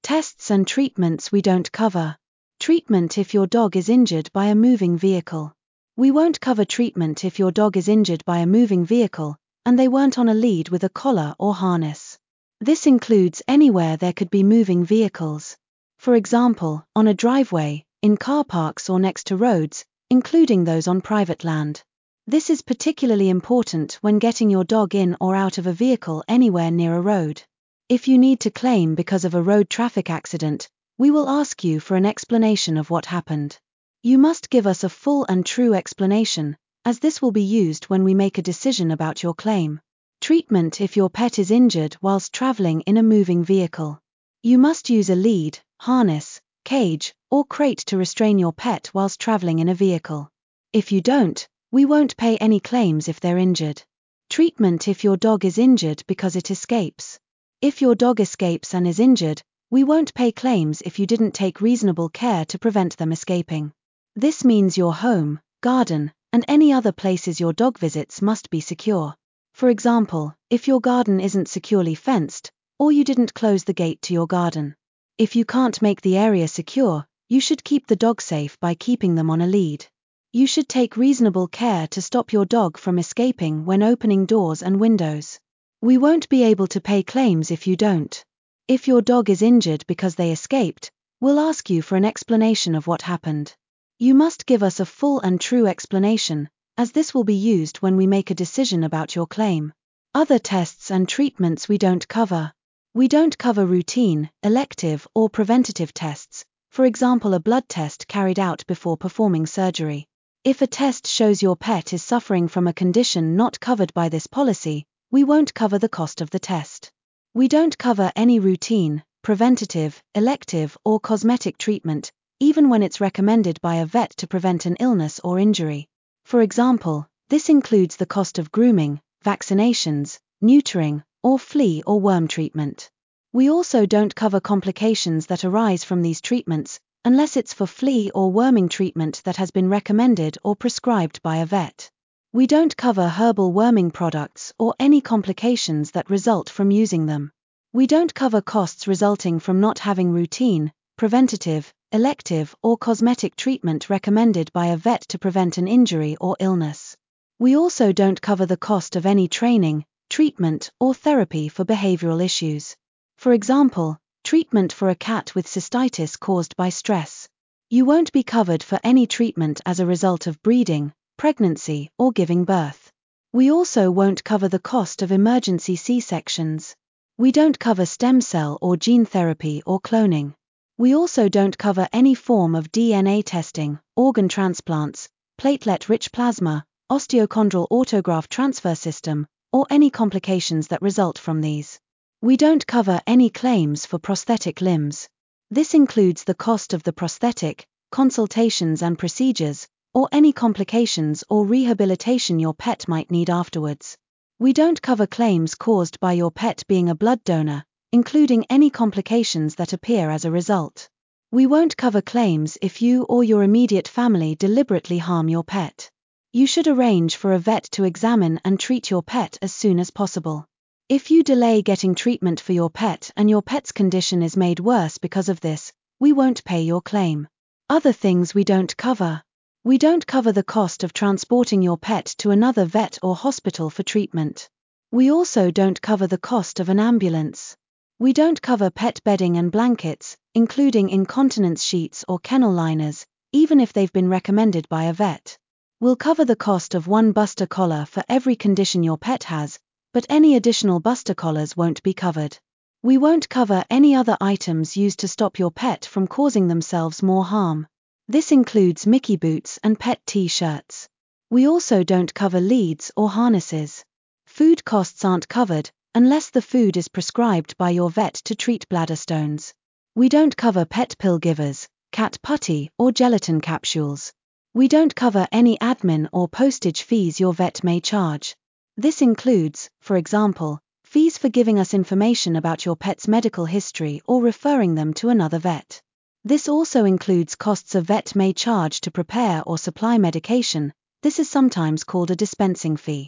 Tests and treatments we don't cover. Treatment if your dog is injured by a moving vehicle. We won't cover treatment if your dog is injured by a moving vehicle, and they weren't on a lead with a collar or harness. This includes anywhere there could be moving vehicles. For example, on a driveway, in car parks or next to roads, including those on private land. This is particularly important when getting your dog in or out of a vehicle anywhere near a road. If you need to claim because of a road traffic accident, we will ask you for an explanation of what happened. You must give us a full and true explanation, as this will be used when we make a decision about your claim. Treatment if your pet is injured whilst traveling in a moving vehicle. You must use a lead, harness, cage, or crate to restrain your pet whilst traveling in a vehicle. If you don't, we won't pay any claims if they're injured. Treatment if your dog is injured because it escapes. If your dog escapes and is injured, we won't pay claims if you didn't take reasonable care to prevent them escaping. This means your home, garden, and any other places your dog visits must be secure. For example, if your garden isn't securely fenced, or you didn't close the gate to your garden. If you can't make the area secure, you should keep the dog safe by keeping them on a lead. You should take reasonable care to stop your dog from escaping when opening doors and windows. We won't be able to pay claims if you don't. If your dog is injured because they escaped, we'll ask you for an explanation of what happened. You must give us a full and true explanation, as this will be used when we make a decision about your claim. Other tests and treatments we don't cover. We don't cover routine, elective, or preventative tests, for example a blood test carried out before performing surgery. If a test shows your pet is suffering from a condition not covered by this policy, we won't cover the cost of the test. We don't cover any routine, preventative, elective, or cosmetic treatment, even when it's recommended by a vet to prevent an illness or injury. For example, this includes the cost of grooming, vaccinations, neutering, or flea or worm treatment. We also don't cover complications that arise from these treatments, unless it's for flea or worming treatment that has been recommended or prescribed by a vet. We don't cover herbal worming products or any complications that result from using them. We don't cover costs resulting from not having routine, preventative, elective, or cosmetic treatment recommended by a vet to prevent an injury or illness. We also don't cover the cost of any training, treatment, or therapy for behavioral issues. For example, treatment for a cat with cystitis caused by stress. You won't be covered for any treatment as a result of breeding, pregnancy, or giving birth. We also won't cover the cost of emergency C-sections. We don't cover stem cell or gene therapy or cloning. We also don't cover any form of D N A testing, organ transplants, platelet-rich plasma, osteochondral autograft transfer system, or any complications that result from these. We don't cover any claims for prosthetic limbs. This includes the cost of the prosthetic, consultations and procedures, or any complications or rehabilitation your pet might need afterwards. We don't cover claims caused by your pet being a blood donor, including any complications that appear as a result. We won't cover claims if you or your immediate family deliberately harm your pet. You should arrange for a vet to examine and treat your pet as soon as possible. If you delay getting treatment for your pet and your pet's condition is made worse because of this, we won't pay your claim. Other things we don't cover. We don't cover the cost of transporting your pet to another vet or hospital for treatment. We also don't cover the cost of an ambulance. We don't cover pet bedding and blankets, including incontinence sheets or kennel liners, even if they've been recommended by a vet. We'll cover the cost of one Buster collar for every condition your pet has, but any additional Buster collars won't be covered. We won't cover any other items used to stop your pet from causing themselves more harm. This includes Mickey boots and pet T-shirts. We also don't cover leads or harnesses. Food costs aren't covered, unless the food is prescribed by your vet to treat bladder stones. We don't cover pet pill givers, cat putty, or gelatin capsules. We don't cover any admin or postage fees your vet may charge. This includes, for example, fees for giving us information about your pet's medical history or referring them to another vet. This also includes costs a vet may charge to prepare or supply medication. This is sometimes called a dispensing fee.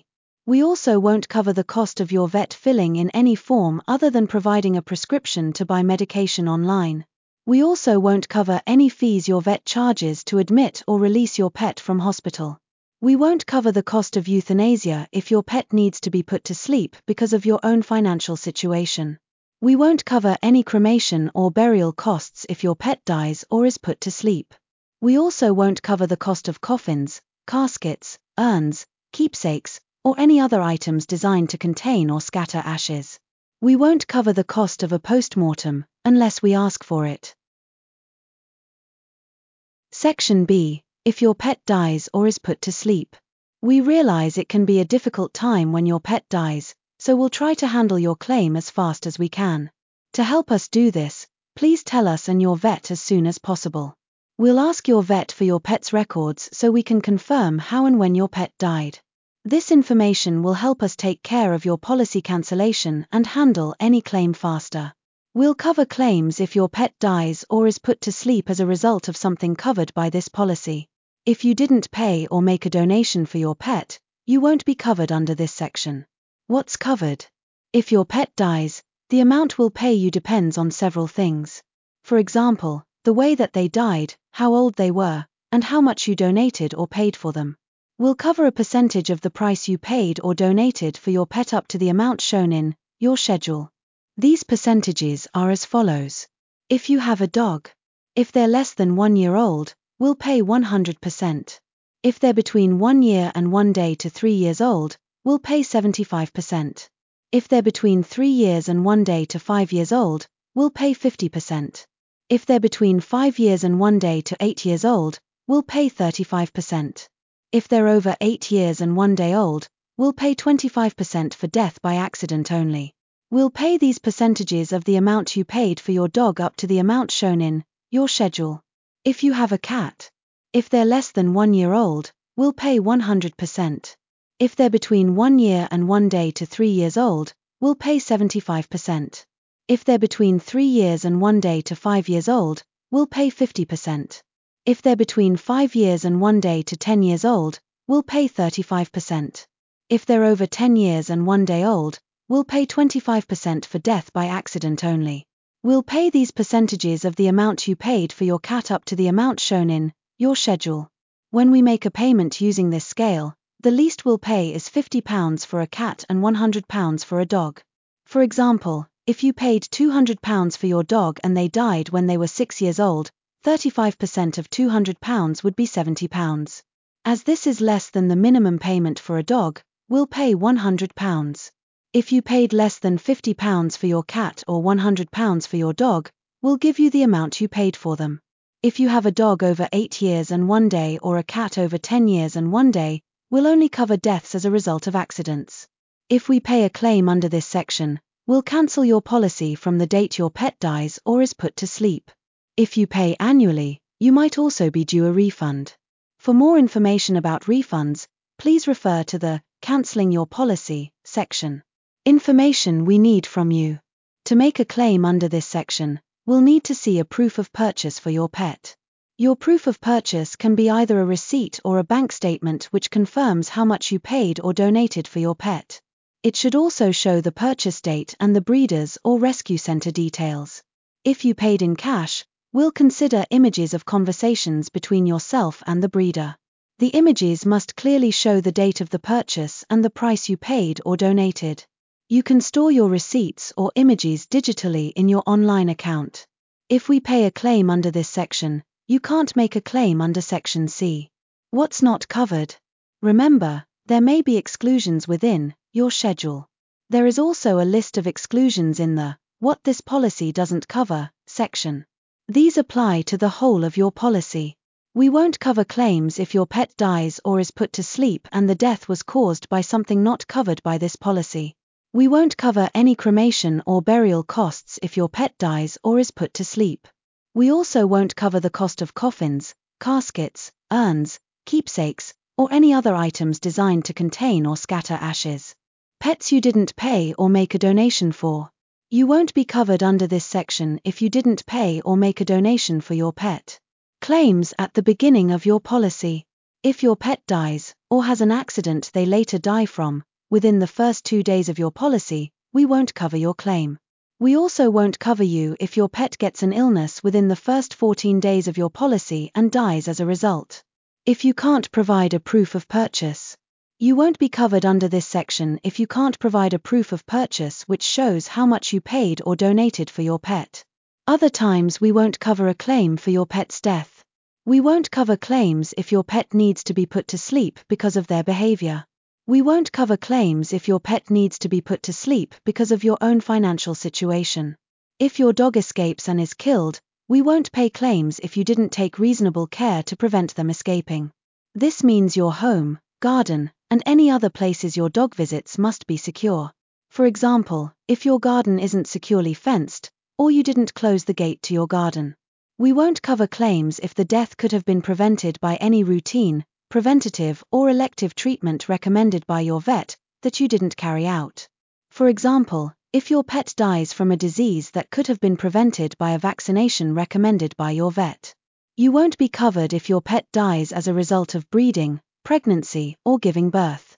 We also won't cover the cost of your vet filling in any form other than providing a prescription to buy medication online. We also won't cover any fees your vet charges to admit or release your pet from hospital. We won't cover the cost of euthanasia if your pet needs to be put to sleep because of your own financial situation. We won't cover any cremation or burial costs if your pet dies or is put to sleep. We also won't cover the cost of coffins, caskets, urns, keepsakes, or any other items designed to contain or scatter ashes. We won't cover the cost of a post-mortem, unless we ask for it. Section B. If your pet dies or is put to sleep. We realize it can be a difficult time when your pet dies, so we'll try to handle your claim as fast as we can. To help us do this, please tell us and your vet as soon as possible. We'll ask your vet for your pet's records so we can confirm how and when your pet died. This information will help us take care of your policy cancellation and handle any claim faster. We'll cover claims if your pet dies or is put to sleep as a result of something covered by this policy. If you didn't pay or make a donation for your pet, you won't be covered under this section. What's covered? If your pet dies, the amount we'll pay you depends on several things. For example, the way that they died, how old they were, and how much you donated or paid for them. We'll cover a percentage of the price you paid or donated for your pet up to the amount shown in your schedule. These percentages are as follows. If you have a dog, if they're less than one year old, we'll pay one hundred percent. If they're between one year and one day to three years old, we'll pay seventy-five percent. If they're between three years and one day to five years old, we'll pay fifty percent. If they're between five years and one day to eight years old, we'll pay thirty-five percent. If they're over eight years and one day old, we'll pay twenty-five percent for death by accident only. We'll pay these percentages of the amount you paid for your dog up to the amount shown in your schedule. If you have a cat, if they're less than one year old, we'll pay one hundred percent. If they're between one year and one day to three years old, we'll pay seventy-five percent. If they're between three years and one day to five years old, we'll pay fifty percent. If they're between five years and one day to ten years old, we'll pay thirty-five percent. If they're over ten years and one day old, we'll pay twenty-five percent for death by accident only. We'll pay these percentages of the amount you paid for your cat up to the amount shown in your schedule. When we make a payment using this scale, the least we'll pay is fifty pounds for a cat and one hundred pounds for a dog. For example, if you paid two hundred pounds for your dog and they died when they were six years old, thirty-five percent of two hundred pounds would be seventy pounds. As this is less than the minimum payment for a dog, we'll pay one hundred pounds. If you paid less than fifty pounds for your cat or one hundred pounds for your dog, we'll give you the amount you paid for them. If you have a dog over eight years and one day or a cat over ten years and one day, we'll only cover deaths as a result of accidents. If we pay a claim under this section, we'll cancel your policy from the date your pet dies or is put to sleep. If you pay annually, you might also be due a refund. For more information about refunds, please refer to the Cancelling Your Policy section. Information we need from you. To make a claim under this section, we'll need to see a proof of purchase for your pet. Your proof of purchase can be either a receipt or a bank statement which confirms how much you paid or donated for your pet. It should also show the purchase date and the breeders or rescue center details. If you paid in cash, we'll consider images of conversations between yourself and the breeder. The images must clearly show the date of the purchase and the price you paid or donated. You can store your receipts or images digitally in your online account. If we pay a claim under this section, you can't make a claim under Section C. What's not covered? Remember, there may be exclusions within your schedule. There is also a list of exclusions in the What this policy doesn't cover section. These apply to the whole of your policy. We won't cover claims if your pet dies or is put to sleep and the death was caused by something not covered by this policy. We won't cover any cremation or burial costs if your pet dies or is put to sleep. We also won't cover the cost of coffins, caskets, urns, keepsakes, or any other items designed to contain or scatter ashes. Pets you didn't pay or make a donation for. You won't be covered under this section if you didn't pay or make a donation for your pet. Claims at the beginning of your policy. If your pet dies, or has an accident they later die from, within the first two days of your policy, we won't cover your claim. We also won't cover you if your pet gets an illness within the first fourteen days of your policy and dies as a result. If you can't provide a proof of purchase, you won't be covered under this section if you can't provide a proof of purchase which shows how much you paid or donated for your pet. Other times we won't cover a claim for your pet's death. We won't cover claims if your pet needs to be put to sleep because of their behavior. We won't cover claims if your pet needs to be put to sleep because of your own financial situation. If your dog escapes and is killed, we won't pay claims if you didn't take reasonable care to prevent them escaping. This means your home, garden, and any other places your dog visits must be secure. For example, if your garden isn't securely fenced, or you didn't close the gate to your garden. We won't cover claims if the death could have been prevented by any routine, preventative or elective treatment recommended by your vet that you didn't carry out. For example, if your pet dies from a disease that could have been prevented by a vaccination recommended by your vet. You won't be covered if your pet dies as a result of breeding, pregnancy, or giving birth.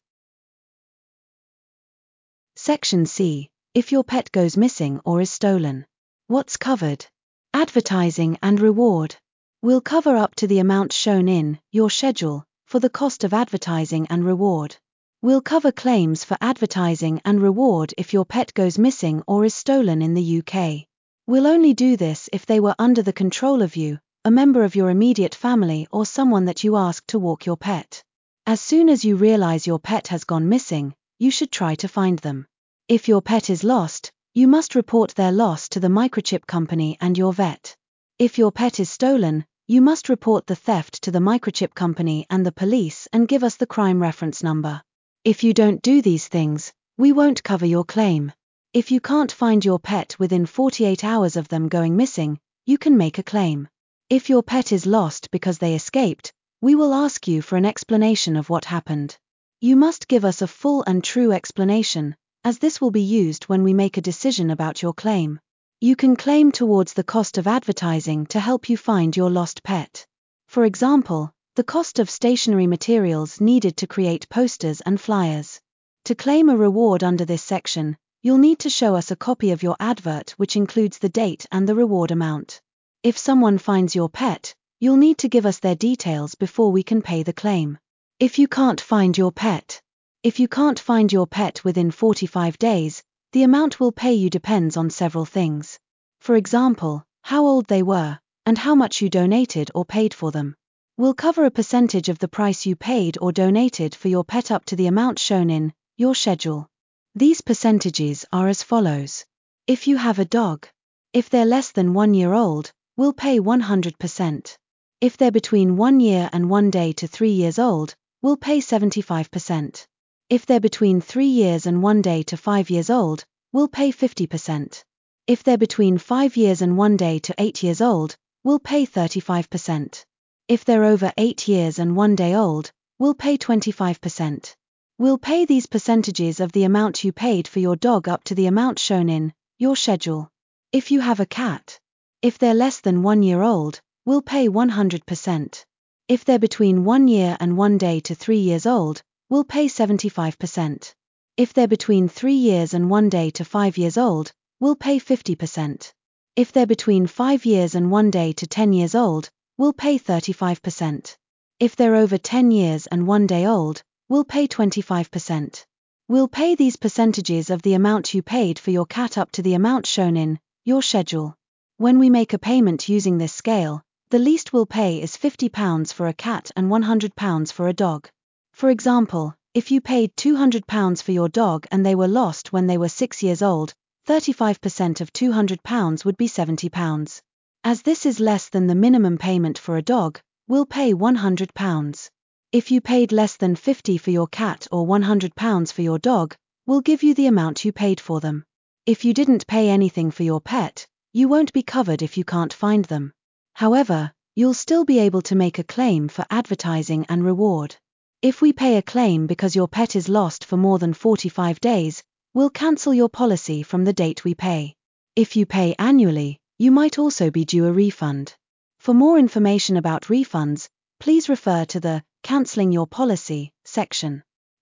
Section C. If your pet goes missing or is stolen. What's covered? Advertising and reward. We'll cover up to the amount shown in your schedule for the cost of advertising and reward. We'll cover claims for advertising and reward if your pet goes missing or is stolen in the U K. We'll only do this if they were under the control of you, a member of your immediate family, or someone that you asked to walk your pet. As soon as you realize your pet has gone missing, you should try to find them. If your pet is lost, you must report their loss to the microchip company and your vet. If your pet is stolen, you must report the theft to the microchip company and the police and give us the crime reference number. If you don't do these things, we won't cover your claim. If you can't find your pet within forty-eight hours of them going missing, you can make a claim. If your pet is lost because they escaped, we will ask you for an explanation of what happened. You must give us a full and true explanation, as this will be used when we make a decision about your claim. You can claim towards the cost of advertising to help you find your lost pet. For example, the cost of stationery materials needed to create posters and flyers. To claim a reward under this section, you'll need to show us a copy of your advert which includes the date and the reward amount. If someone finds your pet, you'll need to give us their details before we can pay the claim. If you can't find your pet, If you can't find your pet within forty-five days, the amount we'll pay you depends on several things. For example, how old they were, and how much you donated or paid for them. We'll cover a percentage of the price you paid or donated for your pet up to the amount shown in your schedule. These percentages are as follows. If you have a dog, if they're less than one year old, we'll pay one hundred percent. If they're between one year and one day to three years old, we'll pay seventy-five percent. If they're between three years and one day to five years old, we'll pay fifty percent. If they're between five years and one day to eight years old, we'll pay thirty-five percent. If they're over eight years and one day old, we'll pay twenty-five percent. We'll pay these percentages of the amount you paid for your dog up to the amount shown in your schedule. If you have a cat, if they're less than one year old, we'll pay one hundred percent. If they're between one year and one day to three years old, we'll pay seventy-five percent. If they're between three years and one day to five years old, we'll pay fifty percent. If they're between five years and one day to ten years old, we'll pay thirty-five percent. If they're over ten years and one day old, we'll pay twenty-five percent. We'll pay these percentages of the amount you paid for your cat up to the amount shown in your schedule. When we make a payment using this scale, the least we'll pay is fifty pounds for a cat and one hundred pounds for a dog. For example, if you paid two hundred pounds for your dog and they were lost when they were six years old, thirty-five percent of two hundred pounds would be seventy pounds. As this is less than the minimum payment for a dog, we'll pay one hundred pounds. If you paid less than fifty for your cat or one hundred pounds for your dog, we'll give you the amount you paid for them. If you didn't pay anything for your pet, you won't be covered if you can't find them. However, you'll still be able to make a claim for advertising and reward. If we pay a claim because your pet is lost for more than forty-five days, we'll cancel your policy from the date we pay. If you pay annually, you might also be due a refund. For more information about refunds, please refer to the Cancelling Your Policy section.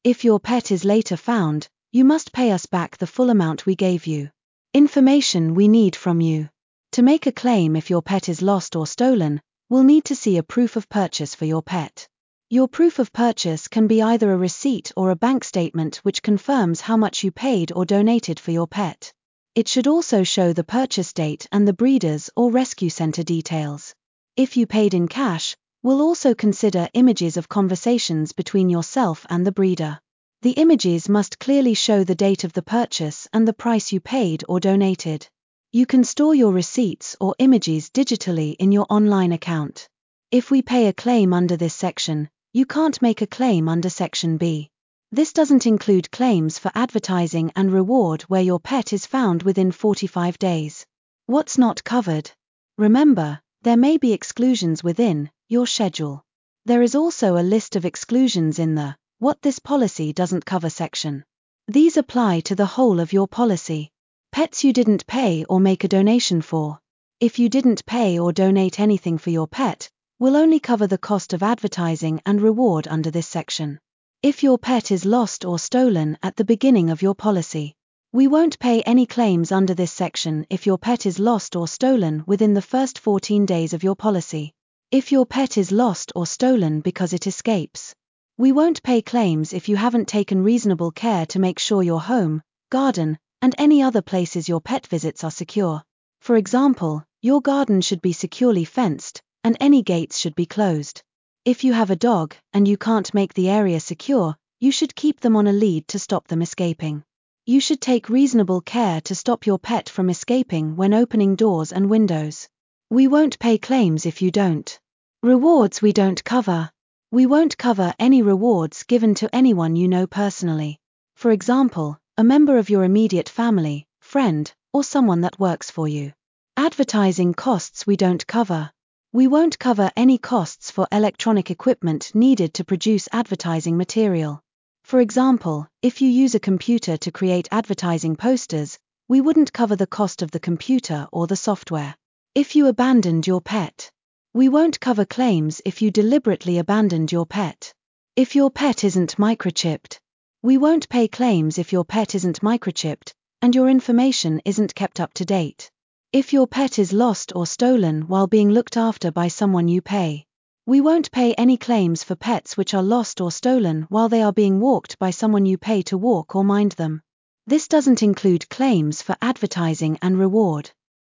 If your pet is later found, you must pay us back the full amount we gave you. Information we need from you. To make a claim if your pet is lost or stolen, we'll need to see a proof of purchase for your pet. Your proof of purchase can be either a receipt or a bank statement which confirms how much you paid or donated for your pet. It should also show the purchase date and the breeders or rescue center details. If you paid in cash, we'll also consider images of conversations between yourself and the breeder. The images must clearly show the date of the purchase and the price you paid or donated. You can store your receipts or images digitally in your online account. If we pay a claim under this section, you can't make a claim under Section B. This doesn't include claims for advertising and reward where your pet is found within forty-five days. What's not covered? Remember, there may be exclusions within your schedule. There is also a list of exclusions in the What this policy doesn't cover section. These apply to the whole of your policy. Pets you didn't pay or make a donation for. If you didn't pay or donate anything for your pet, we'll only cover the cost of advertising and reward under this section. If your pet is lost or stolen at the beginning of your policy, we won't pay any claims under this section if your pet is lost or stolen within the first fourteen days of your policy. If your pet is lost or stolen because it escapes, we won't pay claims if you haven't taken reasonable care to make sure your home, garden, and any other places your pet visits are secure. For example, your garden should be securely fenced, and any gates should be closed. If you have a dog and you can't make the area secure, you should keep them on a lead to stop them escaping. You should take reasonable care to stop your pet from escaping when opening doors and windows. We won't pay claims if you don't. Rewards we don't cover. We won't cover any rewards given to anyone you know personally. For example, a member of your immediate family, friend, or someone that works for you. Advertising costs we don't cover. We won't cover any costs for electronic equipment needed to produce advertising material. For example, if you use a computer to create advertising posters, we wouldn't cover the cost of the computer or the software. If you abandoned your pet, we won't cover claims if you deliberately abandoned your pet. If your pet isn't microchipped, we won't pay claims if your pet isn't microchipped and your information isn't kept up to date. If your pet is lost or stolen while being looked after by someone you pay, we won't pay any claims for pets which are lost or stolen while they are being walked by someone you pay to walk or mind them. This doesn't include claims for advertising and reward.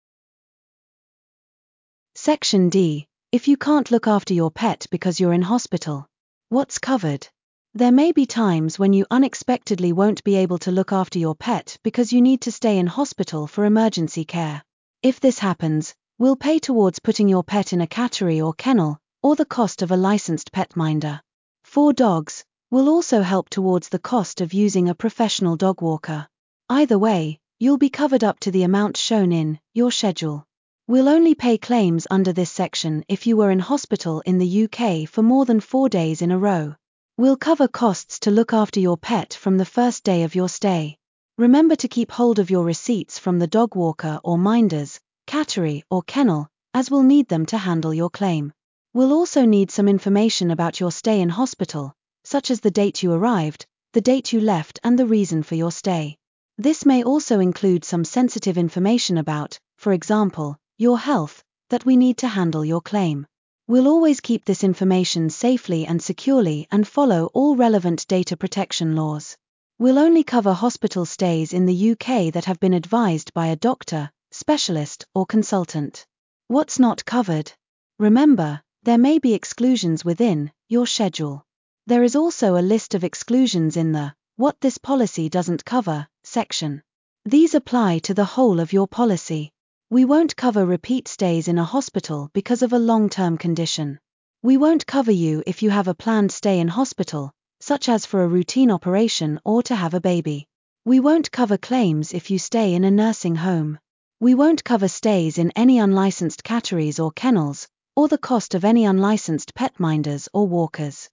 Section D. If you can't look after your pet because you're in hospital, what's covered? There may be times when you unexpectedly won't be able to look after your pet because you need to stay in hospital for emergency care. If this happens, we'll pay towards putting your pet in a cattery or kennel, or the cost of a licensed pet minder. For dogs, we'll also help towards the cost of using a professional dog walker. Either way, you'll be covered up to the amount shown in your schedule. We'll only pay claims under this section if you were in hospital in the U K for more than four days in a row. We'll cover costs to look after your pet from the first day of your stay. Remember to keep hold of your receipts from the dog walker or minders, cattery or kennel, as we'll need them to handle your claim. We'll also need some information about your stay in hospital, such as the date you arrived, the date you left and the reason for your stay. This may also include some sensitive information about, for example, your health, that we need to handle your claim. We'll always keep this information safely and securely and follow all relevant data protection laws. We'll only cover hospital stays in the U K that have been advised by a doctor, specialist, or consultant. What's not covered? Remember, there may be exclusions within your schedule. There is also a list of exclusions in the What this policy doesn't cover section. These apply to the whole of your policy. We won't cover repeat stays in a hospital because of a long-term condition. We won't cover you if you have a planned stay in hospital, such as for a routine operation or to have a baby. We won't cover claims if you stay in a nursing home. We won't cover stays in any unlicensed catteries or kennels, or the cost of any unlicensed pet minders or walkers.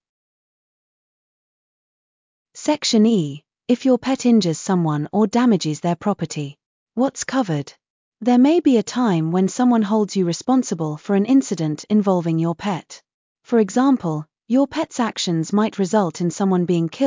Section E. If your pet injures someone or damages their property, what's covered? There may be a time when someone holds you responsible for an incident involving your pet. For example, your pet's actions might result in someone being killed,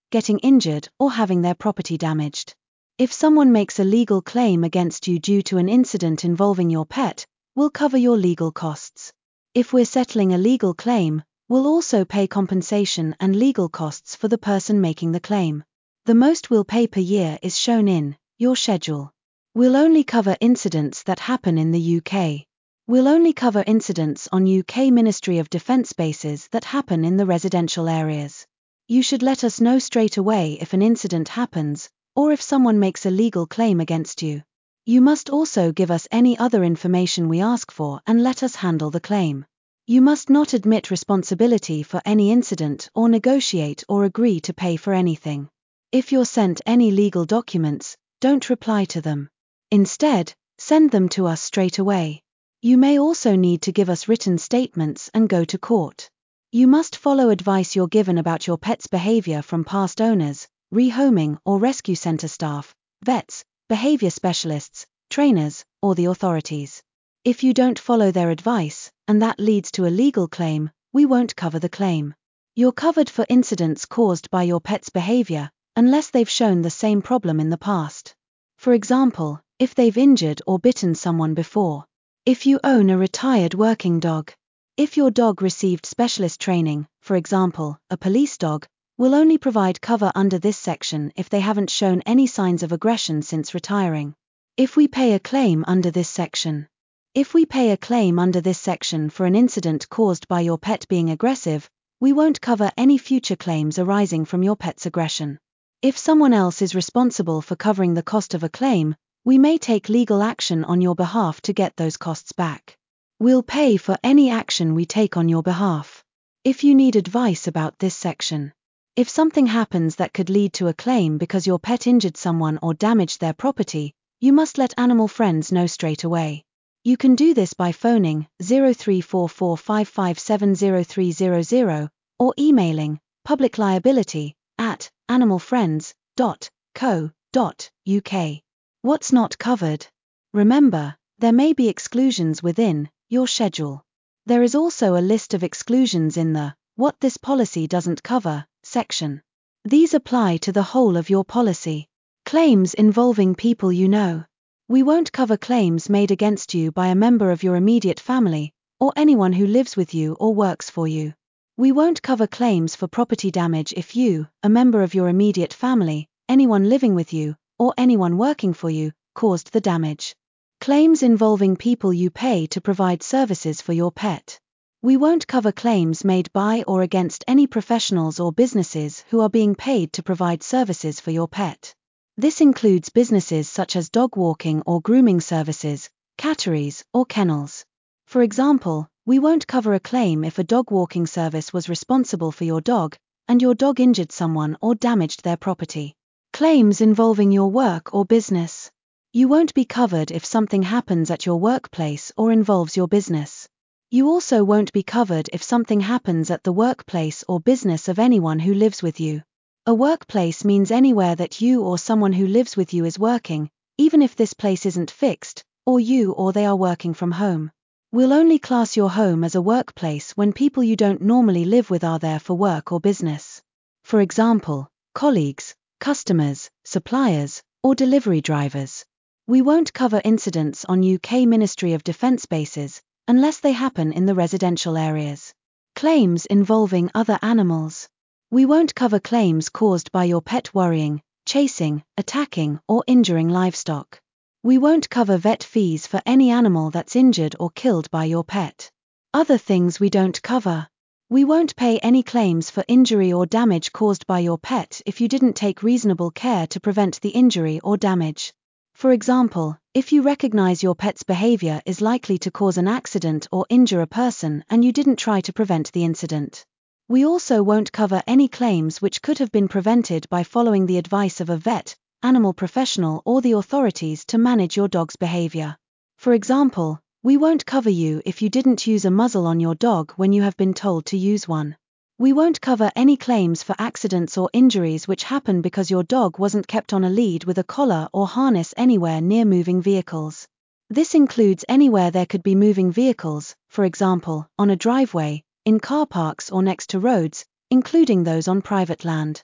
getting injured, or having their property damaged. If someone makes a legal claim against you due to an incident involving your pet, we'll cover your legal costs. If we're settling a legal claim, we'll also pay compensation and legal costs for the person making the claim. The most we'll pay per year is shown in your schedule. We'll only cover incidents that happen in the U K. We'll only cover incidents on U K Ministry of Defence bases that happen in the residential areas. You should let us know straight away if an incident happens, or if someone makes a legal claim against you. You must also give us any other information we ask for and let us handle the claim. You must not admit responsibility for any incident or negotiate or agree to pay for anything. If you're sent any legal documents, don't reply to them. Instead, send them to us straight away. You may also need to give us written statements and go to court. You must follow advice you're given about your pet's behavior from past owners, rehoming or rescue center staff, vets, behavior specialists, trainers, or the authorities. If you don't follow their advice, and that leads to a legal claim, we won't cover the claim. You're covered for incidents caused by your pet's behavior, unless they've shown the same problem in the past. For example, if they've injured or bitten someone before. If you own a retired working dog. If your dog received specialist training, for example, a police dog, we'll only provide cover under this section if they haven't shown any signs of aggression since retiring. If we pay a claim under this section. If we pay a claim under this section for an incident caused by your pet being aggressive, we won't cover any future claims arising from your pet's aggression. If someone else is responsible for covering the cost of a claim, we may take legal action on your behalf to get those costs back. We'll pay for any action we take on your behalf. If you need advice about this section. If something happens that could lead to a claim because your pet injured someone or damaged their property, you must let Animal Friends know straight away. You can do this by phoning zero three four four five five seven zero three zero zero or emailing public liability at animal friends dot co dot U K. What's not covered? Remember, there may be exclusions within your schedule. There is also a list of exclusions in the What this policy doesn't cover section. These apply to the whole of your policy. Claims involving people you know. We won't cover claims made against you by a member of your immediate family, or anyone who lives with you or works for you. We won't cover claims for property damage if you, a member of your immediate family, anyone living with you, or anyone working for you, caused the damage. Claims involving people you pay to provide services for your pet. We won't cover claims made by or against any professionals or businesses who are being paid to provide services for your pet. This includes businesses such as dog walking or grooming services, catteries, or kennels. For example, we won't cover a claim if a dog walking service was responsible for your dog, and your dog injured someone or damaged their property. Claims involving your work or business. You won't be covered if something happens at your workplace or involves your business. You also won't be covered if something happens at the workplace or business of anyone who lives with you. A workplace means anywhere that you or someone who lives with you is working, even if this place isn't fixed, or you or they are working from home. We'll only class your home as a workplace when people you don't normally live with are there for work or business. For example, colleagues, customers, suppliers, or delivery drivers. We won't cover incidents on U K Ministry of Defence bases, unless they happen in the residential areas. Claims involving other animals. We won't cover claims caused by your pet worrying, chasing, attacking, or injuring livestock. We won't cover vet fees for any animal that's injured or killed by your pet. Other things we don't cover. We won't pay any claims for injury or damage caused by your pet if you didn't take reasonable care to prevent the injury or damage. For example, if you recognize your pet's behavior is likely to cause an accident or injure a person and you didn't try to prevent the incident. We also won't cover any claims which could have been prevented by following the advice of a vet, animal professional, or the authorities to manage your dog's behavior. For example, we won't cover you if you didn't use a muzzle on your dog when you have been told to use one. We won't cover any claims for accidents or injuries which happen because your dog wasn't kept on a lead with a collar or harness anywhere near moving vehicles. This includes anywhere there could be moving vehicles, for example, on a driveway, in car parks or next to roads, including those on private land.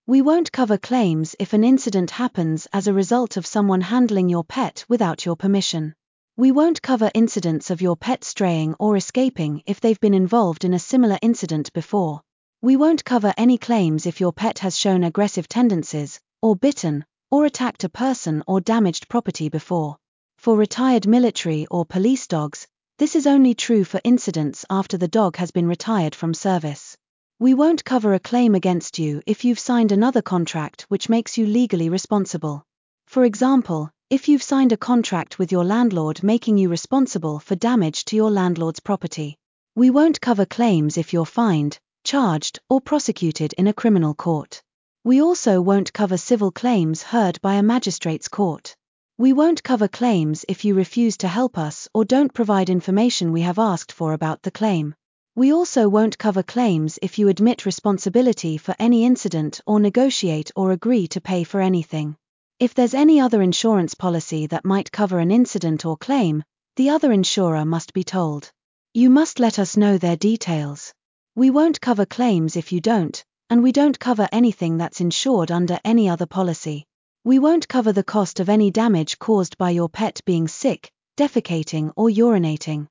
We won't cover claims if an incident happens as a result of someone handling your pet without your permission. We won't cover incidents of your pet straying or escaping if they've been involved in a similar incident before. We won't cover any claims if your pet has shown aggressive tendencies, or bitten, or attacked a person or damaged property before. For retired military or police dogs, this is only true for incidents after the dog has been retired from service. We won't cover a claim against you if you've signed another contract which makes you legally responsible. For example, if you've signed a contract with your landlord making you responsible for damage to your landlord's property. We won't cover claims if you're fined, charged, or prosecuted in a criminal court. We also won't cover civil claims heard by a magistrate's court. We won't cover claims if you refuse to help us or don't provide information we have asked for about the claim. We also won't cover claims if you admit responsibility for any incident or negotiate or agree to pay for anything. If there's any other insurance policy that might cover an incident or claim, the other insurer must be told. You must let us know their details. We won't cover claims if you don't, and we don't cover anything that's insured under any other policy. We won't cover the cost of any damage caused by your pet being sick, defecating, or urinating.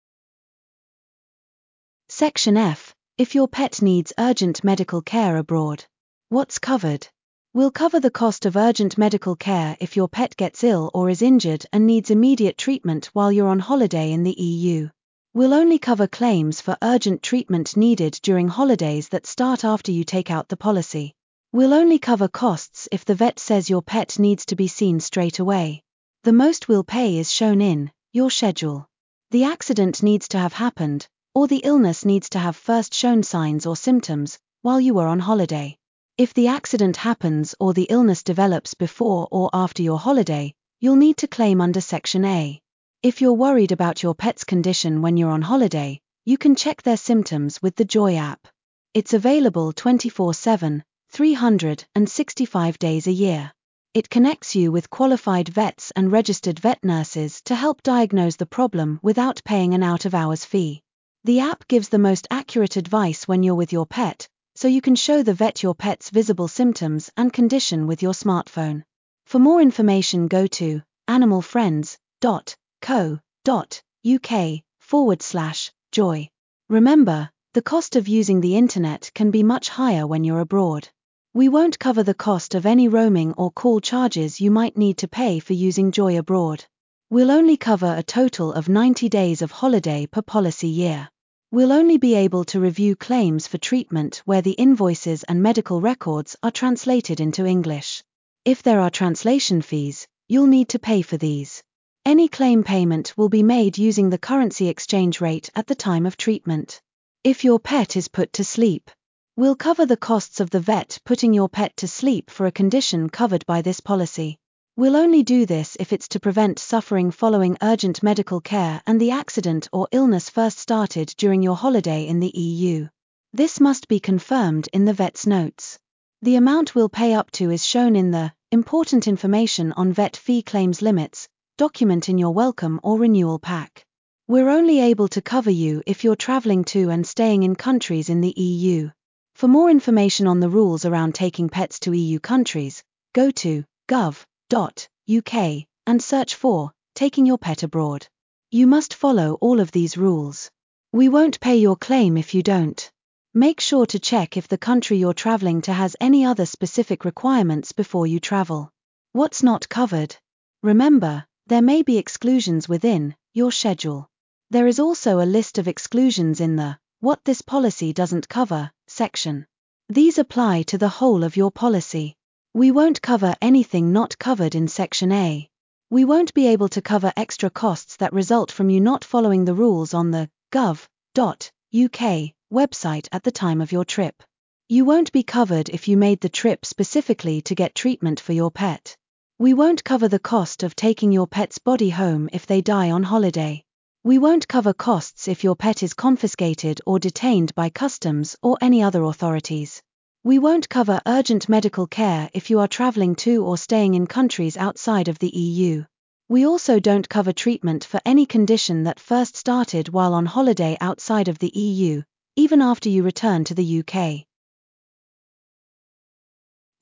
Section F. If your pet needs urgent medical care abroad. What's covered? We'll cover the cost of urgent medical care if your pet gets ill or is injured and needs immediate treatment while you're on holiday in the E U. We'll only cover claims for urgent treatment needed during holidays that start after you take out the policy. We'll only cover costs if the vet says your pet needs to be seen straight away. The most we'll pay is shown in your schedule. The accident needs to have happened, or the illness needs to have first shown signs or symptoms while you were on holiday. If the accident happens or the illness develops before or after your holiday, you'll need to claim under Section A. If you're worried about your pet's condition when you're on holiday, you can check their symptoms with the Joy app. It's available twenty-four seven, three hundred sixty-five days a year. It connects you with qualified vets and registered vet nurses to help diagnose the problem without paying an out-of-hours fee. The app gives the most accurate advice when you're with your pet, so you can show the vet your pet's visible symptoms and condition with your smartphone. For more information, go to animalfriends dot co dot uk forward slash joy. Remember, the cost of using the internet can be much higher when you're abroad. We won't cover the cost of any roaming or call charges you might need to pay for using Joy abroad. We'll only cover a total of ninety days of holiday per policy year. We'll only be able to review claims for treatment where the invoices and medical records are translated into English. If there are translation fees, you'll need to pay for these. Any claim payment will be made using the currency exchange rate at the time of treatment. If your pet is put to sleep, we'll cover the costs of the vet putting your pet to sleep for a condition covered by this policy. We'll only do this if it's to prevent suffering following urgent medical care and the accident or illness first started during your holiday in the E U. This must be confirmed in the vet's notes. The amount we'll pay up to is shown in the Important Information on Vet Fee Claims Limits document in your welcome or renewal pack. We're only able to cover you if you're traveling to and staying in countries in the E U. For more information on the rules around taking pets to E U countries, go to gov dot uk and search for Taking Your Pet Abroad. You must follow all of these rules. We won't pay your claim if you don't. Make sure to check if the country you're traveling to has any other specific requirements before you travel. What's not covered? Remember, there may be exclusions within your schedule. There is also a list of exclusions in the What this policy doesn't cover section. These apply to the whole of your policy. We won't cover anything not covered in Section A. We won't be able to cover extra costs that result from you not following the rules on the gov dot uk website at the time of your trip. You won't be covered if you made the trip specifically to get treatment for your pet. We won't cover the cost of taking your pet's body home if they die on holiday. We won't cover costs if your pet is confiscated or detained by customs or any other authorities. We won't cover urgent medical care if you are traveling to or staying in countries outside of the E U. We also don't cover treatment for any condition that first started while on holiday outside of the E U, even after you return to the U K.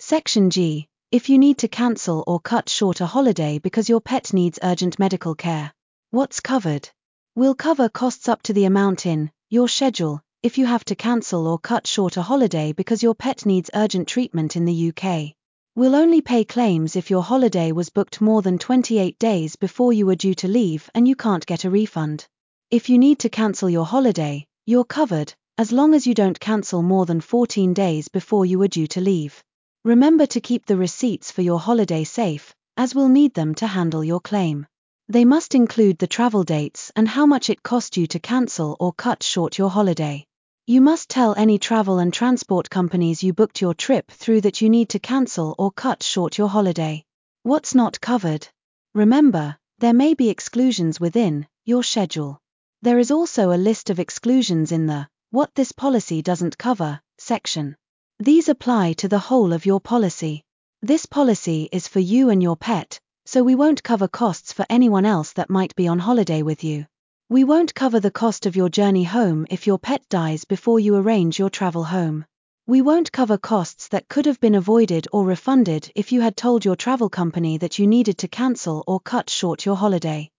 Section G. If you need to cancel or cut short a holiday because your pet needs urgent medical care. What's covered? We'll cover costs up to the amount in your schedule if you have to cancel or cut short a holiday because your pet needs urgent treatment in the U K. We'll only pay claims if your holiday was booked more than twenty-eight days before you were due to leave and you can't get a refund. If you need to cancel your holiday, you're covered, as long as you don't cancel more than fourteen days before you were due to leave. Remember to keep the receipts for your holiday safe, as we'll need them to handle your claim. They must include the travel dates and how much it cost you to cancel or cut short your holiday. You must tell any travel and transport companies you booked your trip through that you need to cancel or cut short your holiday. What's not covered? Remember, there may be exclusions within your schedule. There is also a list of exclusions in the What this policy doesn't cover section. These apply to the whole of your policy. This policy is for you and your pet, so we won't cover costs for anyone else that might be on holiday with you. We won't cover the cost of your journey home if your pet dies before you arrange your travel home. We won't cover costs that could have been avoided or refunded if you had told your travel company that you needed to cancel or cut short your holiday.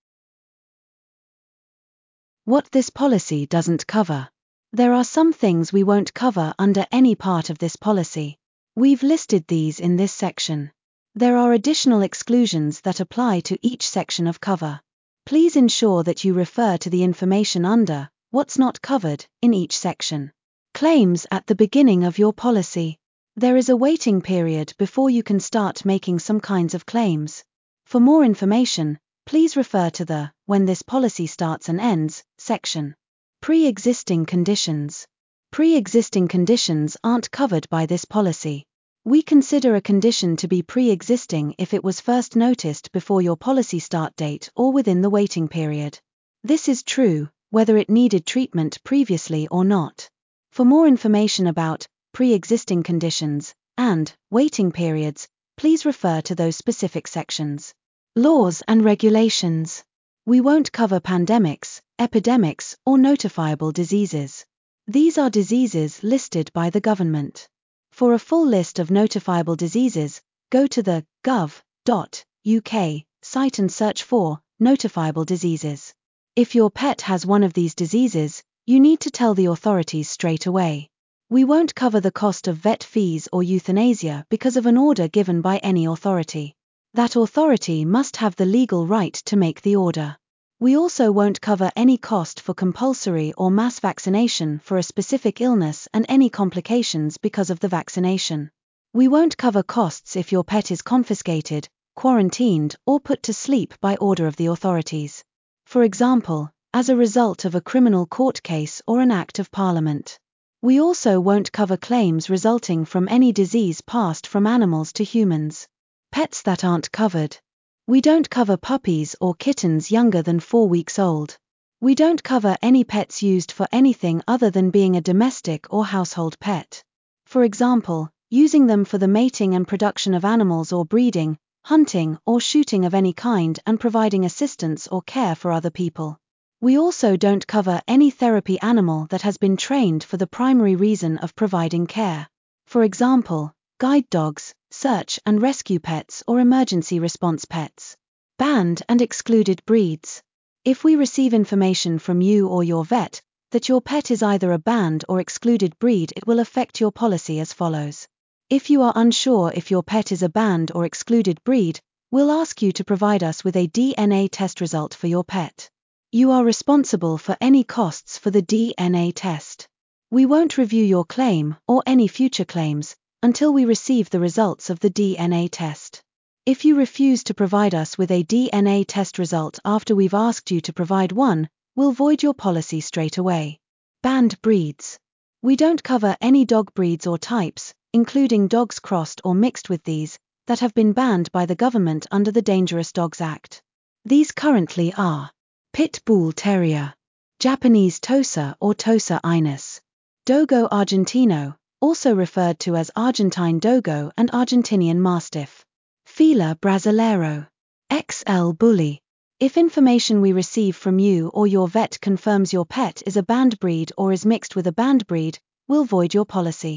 What this policy doesn't cover. There are some things we won't cover under any part of this policy. We've listed these in this section. There are additional exclusions that apply to each section of cover. Please ensure that you refer to the information under What's Not Covered in each section. Claims at the beginning of your policy. There is a waiting period before you can start making some kinds of claims. For more information, please refer to the When this policy starts and ends section. Pre-existing conditions. Pre-existing conditions aren't covered by this policy. We consider a condition to be pre-existing if it was first noticed before your policy start date or within the waiting period. This is true, whether it needed treatment previously or not. For more information about pre-existing conditions and waiting periods, please refer to those specific sections. Laws and regulations. We won't cover pandemics, epidemics, or notifiable diseases. These are diseases listed by the government. For a full list of notifiable diseases, go to the gov dot U K site and search for notifiable diseases. If your pet has one of these diseases, you need to tell the authorities straight away. We won't cover the cost of vet fees or euthanasia because of an order given by any authority. That authority must have the legal right to make the order. We also won't cover any cost for compulsory or mass vaccination for a specific illness and any complications because of the vaccination. We won't cover costs if your pet is confiscated, quarantined, or put to sleep by order of the authorities. For example, as a result of a criminal court case or an act of parliament. We also won't cover claims resulting from any disease passed from animals to humans. Pets that aren't covered. We don't cover puppies or kittens younger than four weeks old. We don't cover any pets used for anything other than being a domestic or household pet. For example, using them for the mating and production of animals or breeding, hunting or shooting of any kind and providing assistance or care for other people. We also don't cover any therapy animal that has been trained for the primary reason of providing care. For example, guide dogs, search and rescue pets or emergency response pets. Banned and excluded breeds. If we receive information from you or your vet that your pet is either a banned or excluded breed, it will affect your policy as follows. If you are unsure if your pet is a banned or excluded breed, we'll ask you to provide us with a D N A test result for your pet. You are responsible for any costs for the D N A test. We won't review your claim or any future claims until we receive the results of the D N A test. If you refuse to provide us with a D N A test result after we've asked you to provide one, we'll void your policy straight away. Banned breeds. We don't cover any dog breeds or types, including dogs crossed or mixed with these, that have been banned by the government under the Dangerous Dogs Act. These currently are Pit Bull Terrier, Japanese Tosa or Tosa Ines, Dogo Argentino, also referred to as Argentine Dogo and Argentinian Mastiff, Fila Brasileiro, X L Bully. If information we receive from you or your vet confirms your pet is a banned breed or is mixed with a banned breed, we'll void your policy.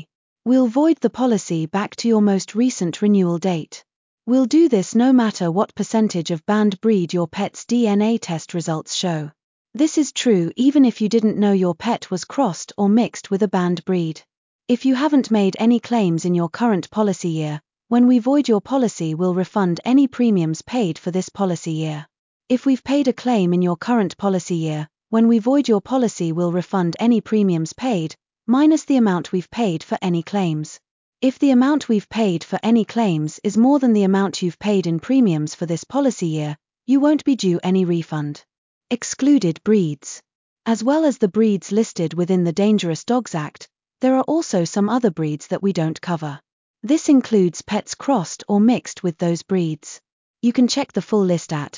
We'll void the policy back to your most recent renewal date. We'll do this no matter what percentage of banned breed your pet's D N A test results show. This is true even if you didn't know your pet was crossed or mixed with a banned breed. If you haven't made any claims in your current policy year, when we void your policy, we'll refund any premiums paid for this policy year. If we've paid a claim in your current policy year, when we void your policy, we'll refund any premiums paid, minus the amount we've paid for any claims. If the amount we've paid for any claims is more than the amount you've paid in premiums for this policy year, you won't be due any refund. Excluded breeds. As well as the breeds listed within the Dangerous Dogs Act, there are also some other breeds that we don't cover. This includes pets crossed or mixed with those breeds. You can check the full list at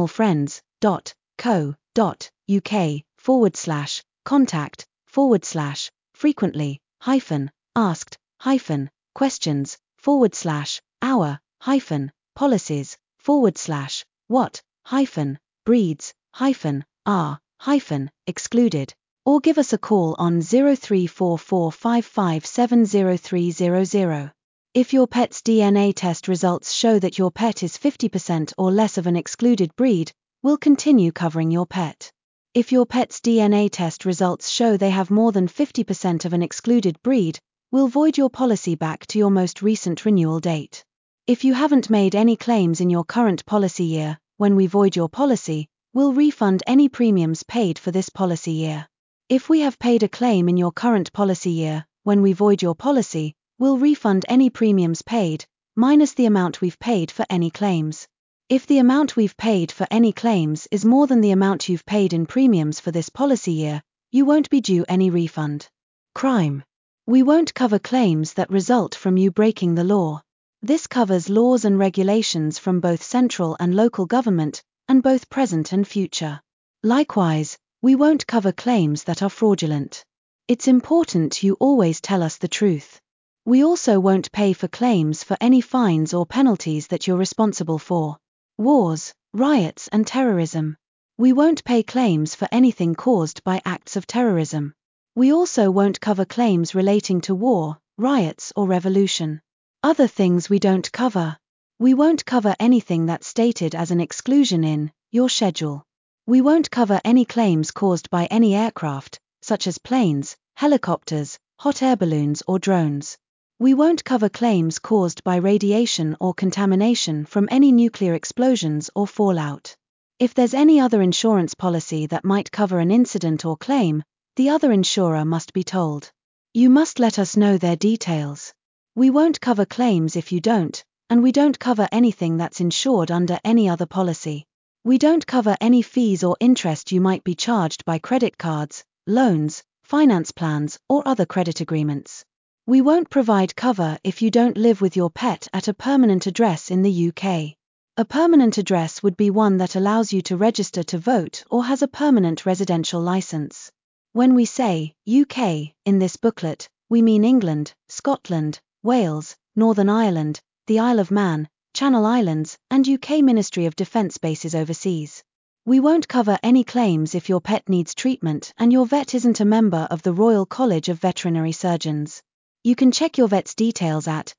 animalfriends.co.uk forward slash contact forward slash frequently hyphen asked hyphen questions forward slash our hyphen policies forward slash what hyphen breeds hyphen are hyphen excluded, or give us a call on zero three four four five five seven zero three zero zero. If your pet's D N A test results show that your pet is fifty percent or less of an excluded breed, we'll continue covering your pet. If your pet's D N A test results show they have more than fifty percent of an excluded breed, we'll void your policy back to your most recent renewal date. If you haven't made any claims in your current policy year, when we void your policy, we'll refund any premiums paid for this policy year. If we have paid a claim in your current policy year, when we void your policy, we'll refund any premiums paid, minus the amount we've paid for any claims. If the amount we've paid for any claims is more than the amount you've paid in premiums for this policy year, you won't be due any refund. Crime. We won't cover claims that result from you breaking the law. This covers laws and regulations from both central and local government, and both present and future. Likewise, we won't cover claims that are fraudulent. It's important you always tell us the truth. We also won't pay for claims for any fines or penalties that you're responsible for. Wars, riots and terrorism. We won't pay claims for anything caused by acts of terrorism. We also won't cover claims relating to war, riots or revolution. Other things we don't cover. We won't cover anything that's stated as an exclusion in your schedule. We won't cover any claims caused by any aircraft, such as planes, helicopters, hot air balloons or drones. We won't cover claims caused by radiation or contamination from any nuclear explosions or fallout. If there's any other insurance policy that might cover an incident or claim, the other insurer must be told. You must let us know their details. We won't cover claims if you don't, and we don't cover anything that's insured under any other policy. We don't cover any fees or interest you might be charged by credit cards, loans, finance plans, or other credit agreements. We won't provide cover if you don't live with your pet at a permanent address in the U K. A permanent address would be one that allows you to register to vote or has a permanent residential license. When we say U K in this booklet, we mean England, Scotland, Wales, Northern Ireland, the Isle of Man, Channel Islands, and U K Ministry of Defence bases overseas. We won't cover any claims if your pet needs treatment and your vet isn't a member of the Royal College of Veterinary Surgeons. You can check your vet's details at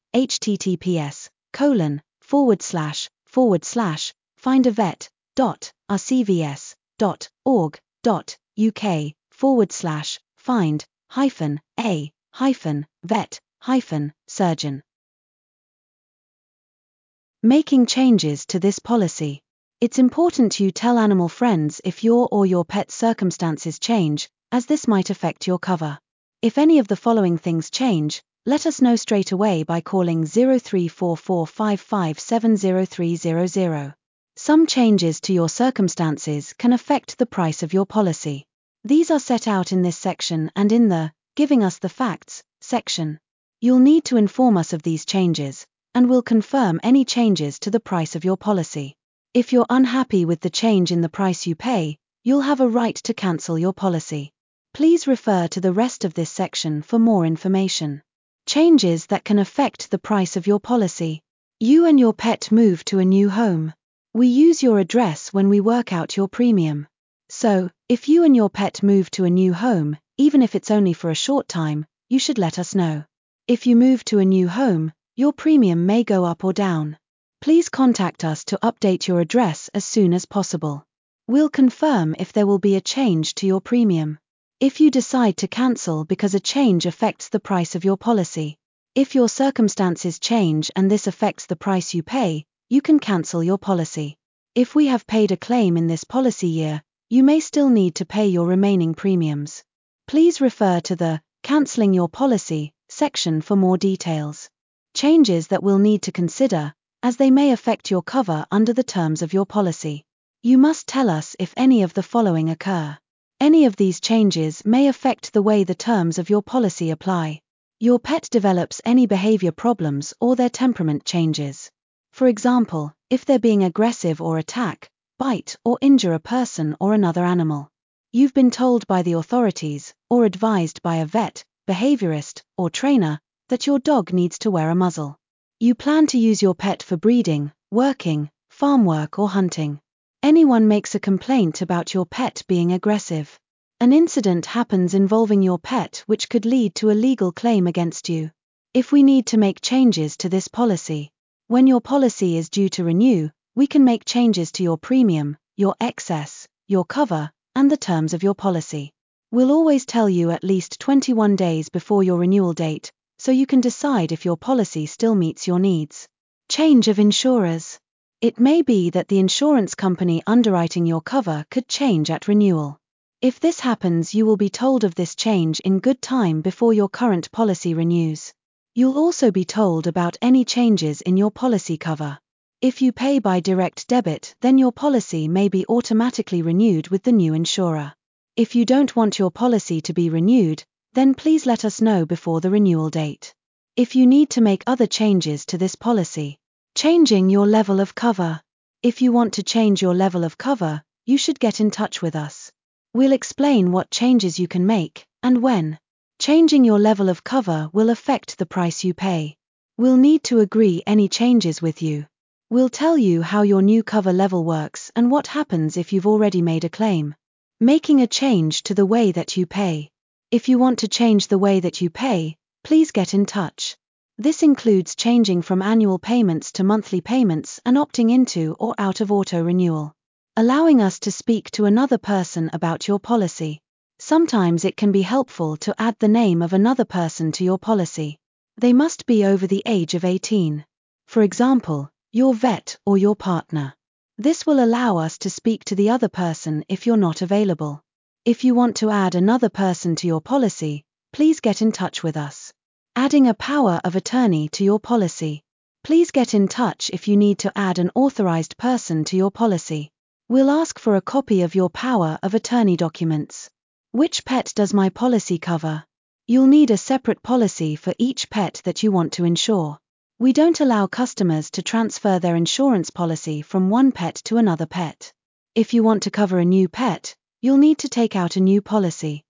https colon forward slash forward slash findavet dot rcvs dot org dot uk forward slash find hyphen a hyphen vet hyphen surgeon. Making changes to this policy. It's important you tell Animal Friends if your or your pet's circumstances change, as this might affect your cover. If any of the following things change, let us know straight away by calling zero three four four five five seven zero three zero zero. Some changes to your circumstances can affect the price of your policy. These are set out in this section and in the Giving Us the Facts section. You'll need to inform us of these changes, and we'll confirm any changes to the price of your policy. If you're unhappy with the change in the price you pay, you'll have a right to cancel your policy. Please refer to the rest of this section for more information. Changes that can affect the price of your policy. You and your pet move to a new home. We use your address when we work out your premium. So, if you and your pet move to a new home, even if it's only for a short time, you should let us know. If you move to a new home, your premium may go up or down. Please contact us to update your address as soon as possible. We'll confirm if there will be a change to your premium. If you decide to cancel because a change affects the price of your policy. If your circumstances change and this affects the price you pay, you can cancel your policy. If we have paid a claim in this policy year, you may still need to pay your remaining premiums. Please refer to the Cancelling Your Policy section for more details. Changes that we'll need to consider, as they may affect your cover under the terms of your policy. You must tell us if any of the following occur. Any of these changes may affect the way the terms of your policy apply. Your pet develops any behavior problems or their temperament changes. For example, if they're being aggressive or attack, bite or injure a person or another animal. You've been told by the authorities, or advised by a vet, behaviorist, or trainer, that your dog needs to wear a muzzle. You plan to use your pet for breeding, working, farm work or hunting. Anyone makes a complaint about your pet being aggressive. An incident happens involving your pet which could lead to a legal claim against you. If we need to make changes to this policy, when your policy is due to renew, we can make changes to your premium, your excess, your cover, and the terms of your policy. We'll always tell you at least twenty-one days before your renewal date, so you can decide if your policy still meets your needs. Change of insurers. It may be that the insurance company underwriting your cover could change at renewal. If this happens, you will be told of this change in good time before your current policy renews. You'll also be told about any changes in your policy cover. If you pay by direct debit, then your policy may be automatically renewed with the new insurer. If you don't want your policy to be renewed, then please let us know before the renewal date. If you need to make other changes to this policy. Changing your level of cover. If you want to change your level of cover, you should get in touch with us. We'll explain what changes you can make, and when. Changing your level of cover will affect the price you pay. We'll need to agree any changes with you. We'll tell you how your new cover level works and what happens if you've already made a claim. Making a change to the way that you pay. If you want to change the way that you pay, please get in touch. This includes changing from annual payments to monthly payments and opting into or out of auto renewal. Allowing us to speak to another person about your policy. Sometimes it can be helpful to add the name of another person to your policy. They must be over the age of eighteen. For example, your vet or your partner. This will allow us to speak to the other person if you're not available. If you want to add another person to your policy, please get in touch with us. Adding a power of attorney to your policy. Please get in touch if you need to add an authorized person to your policy. We'll ask for a copy of your power of attorney documents. Which pet does my policy cover? You'll need a separate policy for each pet that you want to insure. We don't allow customers to transfer their insurance policy from one pet to another pet. If you want to cover a new pet, you'll need to take out a new policy.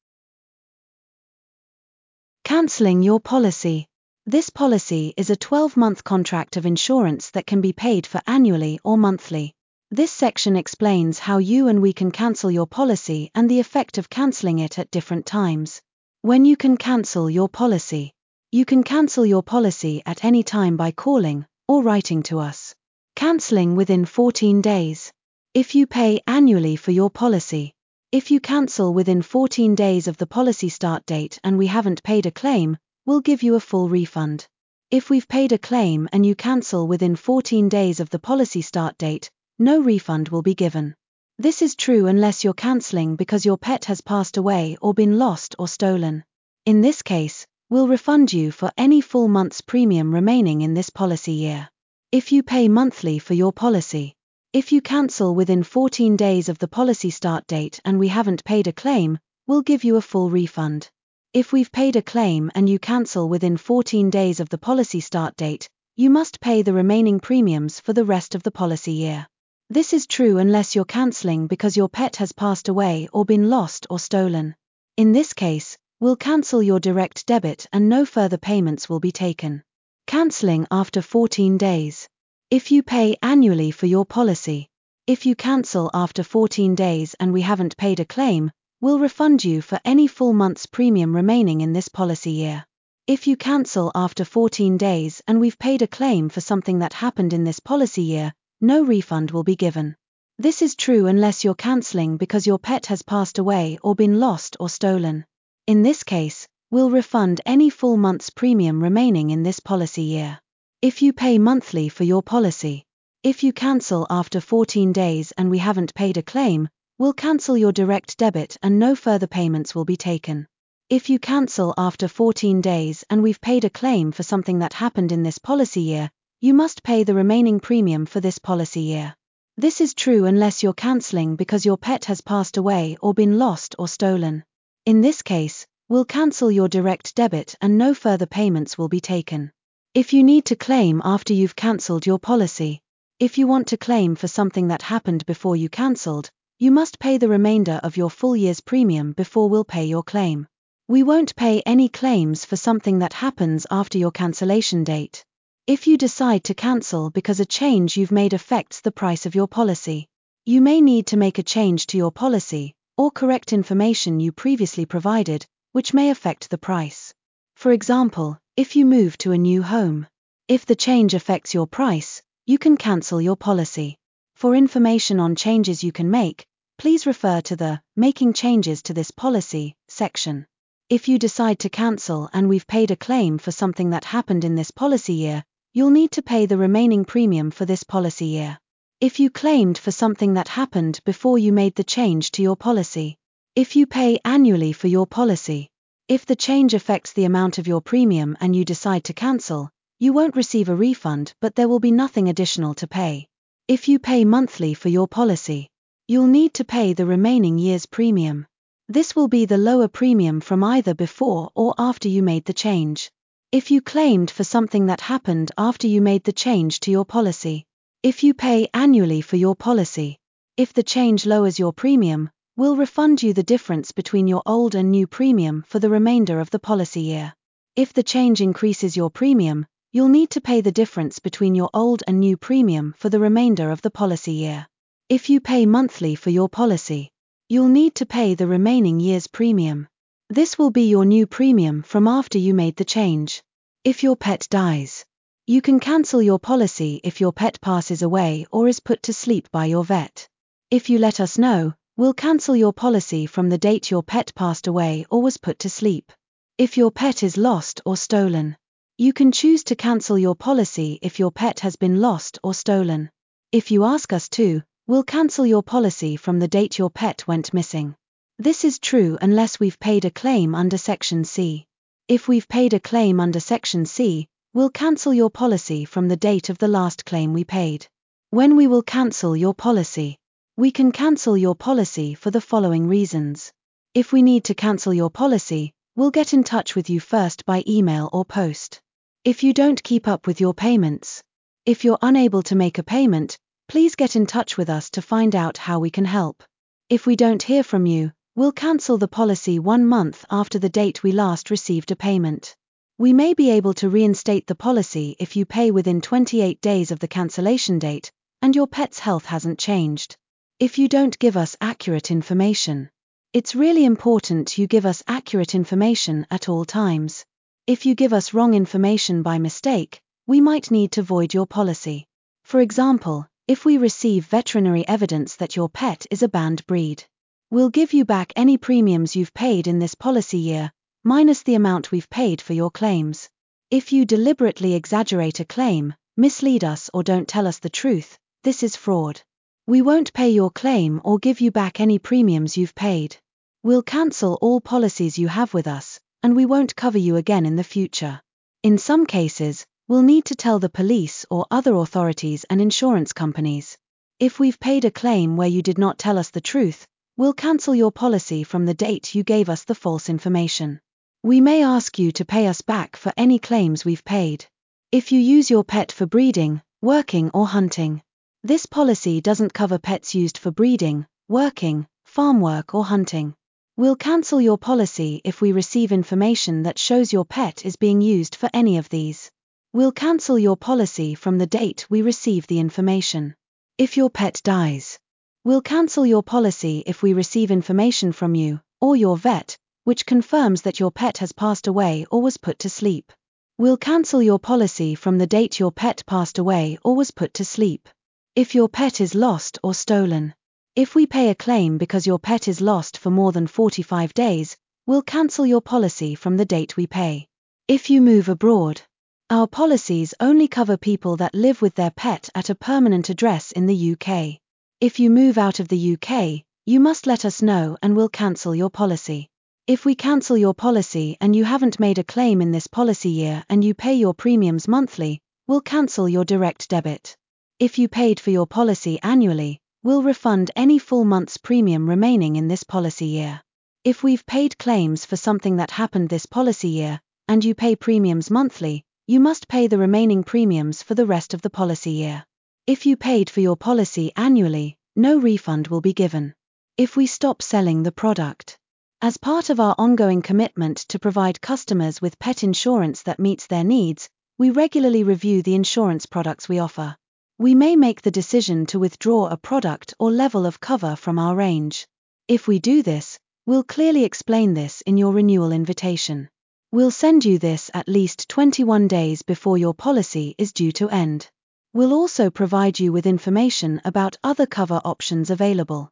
Cancelling your policy. This policy is a twelve-month contract of insurance that can be paid for annually or monthly. This section explains how you and we can cancel your policy and the effect of cancelling it at different times. When you can cancel your policy. You can cancel your policy at any time by calling or writing to us. Cancelling within fourteen days. If you pay annually for your policy. If you cancel within fourteen days of the policy start date and we haven't paid a claim, we'll give you a full refund. If we've paid a claim and you cancel within fourteen days of the policy start date, no refund will be given. This is true unless you're cancelling because your pet has passed away or been lost or stolen. In this case, we'll refund you for any full month's premium remaining in this policy year. If you pay monthly for your policy. If you cancel within fourteen days of the policy start date and we haven't paid a claim, we'll give you a full refund. If we've paid a claim and you cancel within fourteen days of the policy start date, you must pay the remaining premiums for the rest of the policy year. This is true unless you're cancelling because your pet has passed away or been lost or stolen. In this case, we'll cancel your direct debit and no further payments will be taken. Cancelling after fourteen days. If you pay annually for your policy. If you cancel after fourteen days and we haven't paid a claim, we'll refund you for any full month's premium remaining in this policy year. If you cancel after fourteen days and we've paid a claim for something that happened in this policy year, no refund will be given. This is true unless you're canceling because your pet has passed away or been lost or stolen. In this case, we'll refund any full month's premium remaining in this policy year. If you pay monthly for your policy. If you cancel after fourteen days and we haven't paid a claim, we'll cancel your direct debit and no further payments will be taken. If you cancel after fourteen days and we've paid a claim for something that happened in this policy year, you must pay the remaining premium for this policy year. This is true unless you're canceling because your pet has passed away or been lost or stolen. In this case, we'll cancel your direct debit and no further payments will be taken. If you need to claim after you've cancelled your policy. If you want to claim for something that happened before you cancelled, you must pay the remainder of your full year's premium before we'll pay your claim. We won't pay any claims for something that happens after your cancellation date. If you decide to cancel because a change you've made affects the price of your policy, you may need to make a change to your policy, or correct information you previously provided, which may affect the price. For example, if you move to a new home. If the change affects your price, you can cancel your policy. For information on changes you can make, please refer to the Making Changes to this Policy section. If you decide to cancel and we've paid a claim for something that happened in this policy year, you'll need to pay the remaining premium for this policy year. If you claimed for something that happened before you made the change to your policy. If you pay annually for your policy. If the change affects the amount of your premium and you decide to cancel, you won't receive a refund but there will be nothing additional to pay. If you pay monthly for your policy, you'll need to pay the remaining year's premium. This will be the lower premium from either before or after you made the change. If you claimed for something that happened after you made the change to your policy. If you pay annually for your policy. If the change lowers your premium, we'll refund you the difference between your old and new premium for the remainder of the policy year. If the change increases your premium, you'll need to pay the difference between your old and new premium for the remainder of the policy year. If you pay monthly for your policy, you'll need to pay the remaining year's premium. This will be your new premium from after you made the change. If your pet dies, you can cancel your policy if your pet passes away or is put to sleep by your vet. If you let us know, we'll cancel your policy from the date your pet passed away or was put to sleep. If your pet is lost or stolen, you can choose to cancel your policy if your pet has been lost or stolen. If you ask us to, we'll cancel your policy from the date your pet went missing. This is true unless we've paid a claim under Section C. If we've paid a claim under Section C, we'll cancel your policy from the date of the last claim we paid. When we will cancel your policy, we can cancel your policy for the following reasons. If we need to cancel your policy, we'll get in touch with you first by email or post. If you don't keep up with your payments, if you're unable to make a payment, please get in touch with us to find out how we can help. If we don't hear from you, we'll cancel the policy one month after the date we last received a payment. We may be able to reinstate the policy if you pay within twenty-eight days of the cancellation date, and your pet's health hasn't changed. If you don't give us accurate information, it's really important you give us accurate information at all times. If you give us wrong information by mistake, we might need to void your policy. For example, if we receive veterinary evidence that your pet is a banned breed, we'll give you back any premiums you've paid in this policy year, minus the amount we've paid for your claims. If you deliberately exaggerate a claim, mislead us or don't tell us the truth, this is fraud. We won't pay your claim or give you back any premiums you've paid. We'll cancel all policies you have with us, and we won't cover you again in the future. In some cases, we'll need to tell the police or other authorities and insurance companies. If we've paid a claim where you did not tell us the truth, we'll cancel your policy from the date you gave us the false information. We may ask you to pay us back for any claims we've paid. If you use your pet for breeding, working or hunting, this policy doesn't cover pets used for breeding, working, farm work or hunting. We'll cancel your policy if we receive information that shows your pet is being used for any of these. We'll cancel your policy from the date we receive the information. If your pet dies, we'll cancel your policy if we receive information from you, or your vet, which confirms that your pet has passed away or was put to sleep. We'll cancel your policy from the date your pet passed away or was put to sleep. If your pet is lost or stolen. If we pay a claim because your pet is lost for more than forty-five days, we'll cancel your policy from the date we pay. If you move abroad. Our policies only cover people that live with their pet at a permanent address in the U K. If you move out of the U K, you must let us know and we'll cancel your policy. If we cancel your policy and you haven't made a claim in this policy year and you pay your premiums monthly, we'll cancel your direct debit. If you paid for your policy annually, we'll refund any full month's premium remaining in this policy year. If we've paid claims for something that happened this policy year, and you pay premiums monthly, you must pay the remaining premiums for the rest of the policy year. If you paid for your policy annually, no refund will be given. If we stop selling the product. As part of our ongoing commitment to provide customers with pet insurance that meets their needs, we regularly review the insurance products we offer. We may make the decision to withdraw a product or level of cover from our range. If we do this, we'll clearly explain this in your renewal invitation. We'll send you this at least twenty-one days before your policy is due to end. We'll also provide you with information about other cover options available.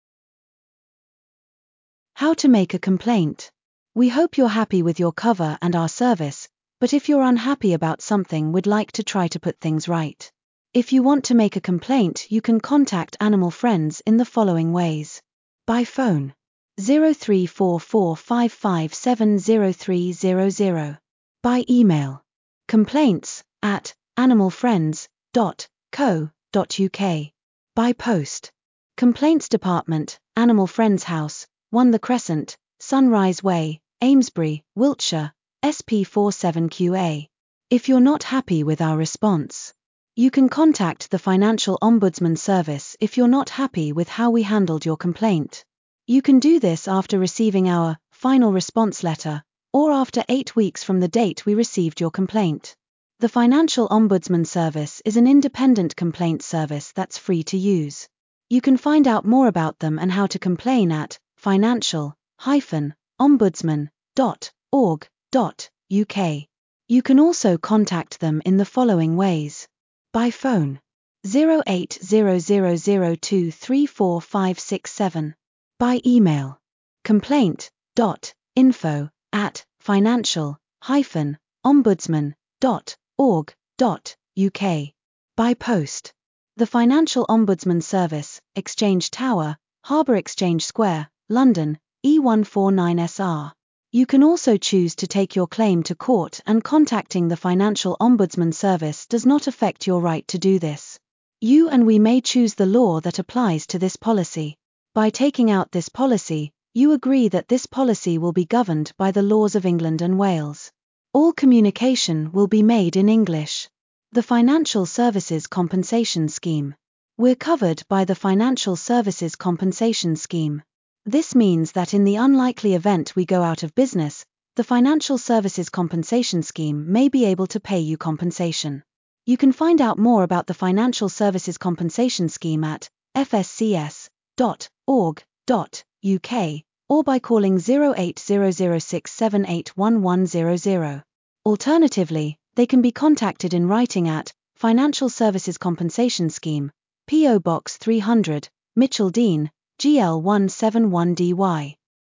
How to make a complaint. We hope you're happy with your cover and our service, but if you're unhappy about something, we'd like to try to put things right. If you want to make a complaint, you can contact Animal Friends in the following ways. By phone. zero three four four five five seven zero three zero zero. By email. Complaints at animal friends dot co dot U K. By post. Complaints Department, Animal Friends House, one The Crescent, Sunrise Way, Amesbury, Wiltshire, S P forty-seven Q A. If you're not happy with our response, you can contact the Financial Ombudsman Service if you're not happy with how we handled your complaint. You can do this after receiving our final response letter, or after eight weeks from the date we received your complaint. The Financial Ombudsman Service is an independent complaint service that's free to use. You can find out more about them and how to complain at financial dash ombudsman dot org dot U K. You can also contact them in the following ways. By phone. zero eight zero zero zero two three four five six seven. By email. complaint dot info at financial dash ombudsman dot org dot U K. By post. The Financial Ombudsman Service, Exchange Tower, Harbour Exchange Square, London, E one four nine S R. You can also choose to take your claim to court, and contacting the Financial Ombudsman Service does not affect your right to do this. You and we may choose the law that applies to this policy. By taking out this policy, you agree that this policy will be governed by the laws of England and Wales. All communication will be made in English. The Financial Services Compensation Scheme. We're covered by the Financial Services Compensation Scheme. This means that in the unlikely event we go out of business, the Financial Services Compensation Scheme may be able to pay you compensation. You can find out more about the Financial Services Compensation Scheme at f s c s dot org dot U K or by calling zero eight zero zero six seven eight one one zero zero. Alternatively, they can be contacted in writing at Financial Services Compensation Scheme, P O Box three hundred, Mitchell Dean, G L one seven one D Y.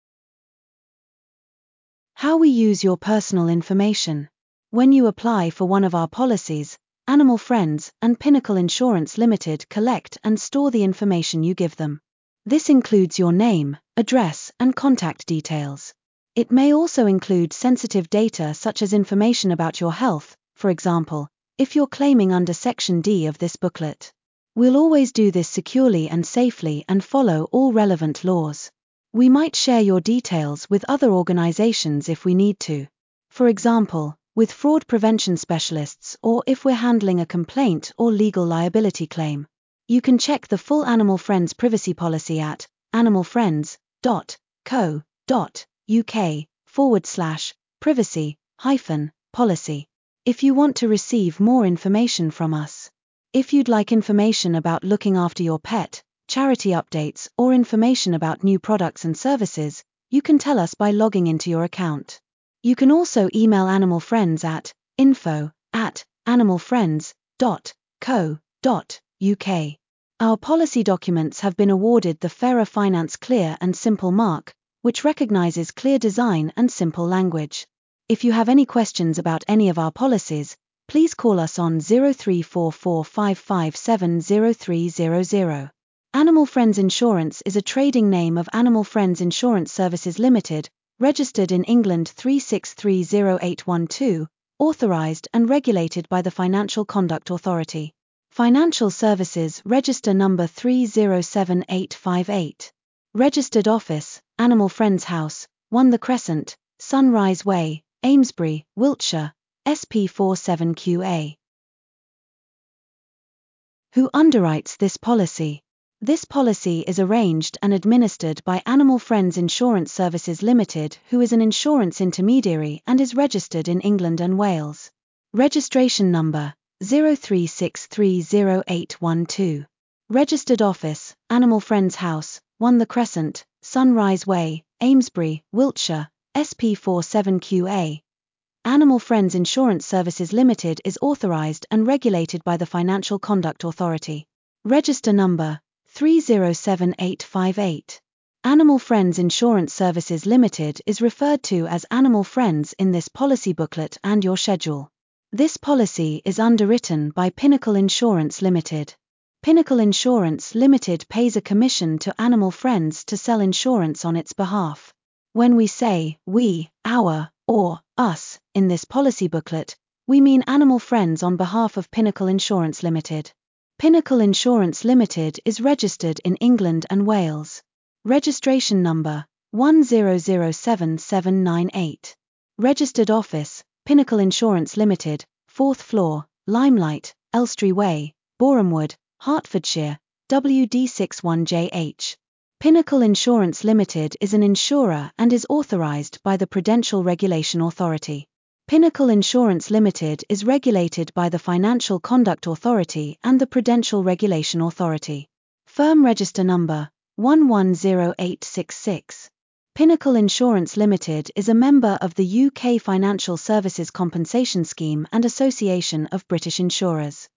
How we use your personal information. When you apply for one of our policies, Animal Friends and Pinnacle Insurance Limited collect and store the information you give them. This includes your name, address, and contact details. It may also include sensitive data such as information about your health, for example, if you're claiming under Section D of this booklet. We'll always do this securely and safely and follow all relevant laws. We might share your details with other organizations if we need to. For example, with fraud prevention specialists, or if we're handling a complaint or legal liability claim. You can check the full Animal Friends privacy policy at animal friends dot co dot U K forward slash privacy hyphen policy. If you want to receive more information from us. If you'd like information about looking after your pet, charity updates, or information about new products and services, You can tell us by logging into your account. You can also email Animal Friends at info at animalfriends dot co dot uk. Our policy documents have been awarded the Fairer Finance Clear and Simple mark, which recognizes clear design and simple language. If you have any questions about any of our policies, please call us on zero three four four five five seven zero three zero zero. Animal Friends Insurance is a trading name of Animal Friends Insurance Services Limited, registered in England three six three zero eight one two, authorised and regulated by the Financial Conduct Authority. Financial Services Register Number three zero seven eight five eight. Registered Office, Animal Friends House, one The Crescent, Sunrise Way, Amesbury, Wiltshire, S P forty-seven Q A. Who underwrites this policy? This policy is arranged and administered by Animal Friends Insurance Services Limited, who is an insurance intermediary and is registered in England and Wales. Registration number zero three six three zero eight one two. Registered Office, Animal Friends House, one The Crescent, Sunrise Way, Amesbury, Wiltshire, S P forty-seven Q A. Animal Friends Insurance Services Limited is authorised and regulated by the Financial Conduct Authority. Register number three zero seven eight five eight. Animal Friends Insurance Services Limited is referred to as Animal Friends in this policy booklet and your schedule. This policy is underwritten by Pinnacle Insurance Limited. Pinnacle Insurance Limited pays a commission to Animal Friends to sell insurance on its behalf. When we say we, our, or us in this policy booklet, we mean Animal Friends on behalf of Pinnacle Insurance Limited. Pinnacle Insurance Limited is registered in England and Wales. Registration number one zero zero seven seven nine eight. Registered Office, Pinnacle Insurance Limited, fourth floor, Limelight, Elstree Way, Borehamwood, Hertfordshire, W D six one J H. Pinnacle Insurance Limited is an insurer and is authorised by the Prudential Regulation Authority. Pinnacle Insurance Limited is regulated by the Financial Conduct Authority and the Prudential Regulation Authority. Firm register number one one zero eight six six. Pinnacle Insurance Limited is a member of the U K Financial Services Compensation Scheme and Association of British Insurers.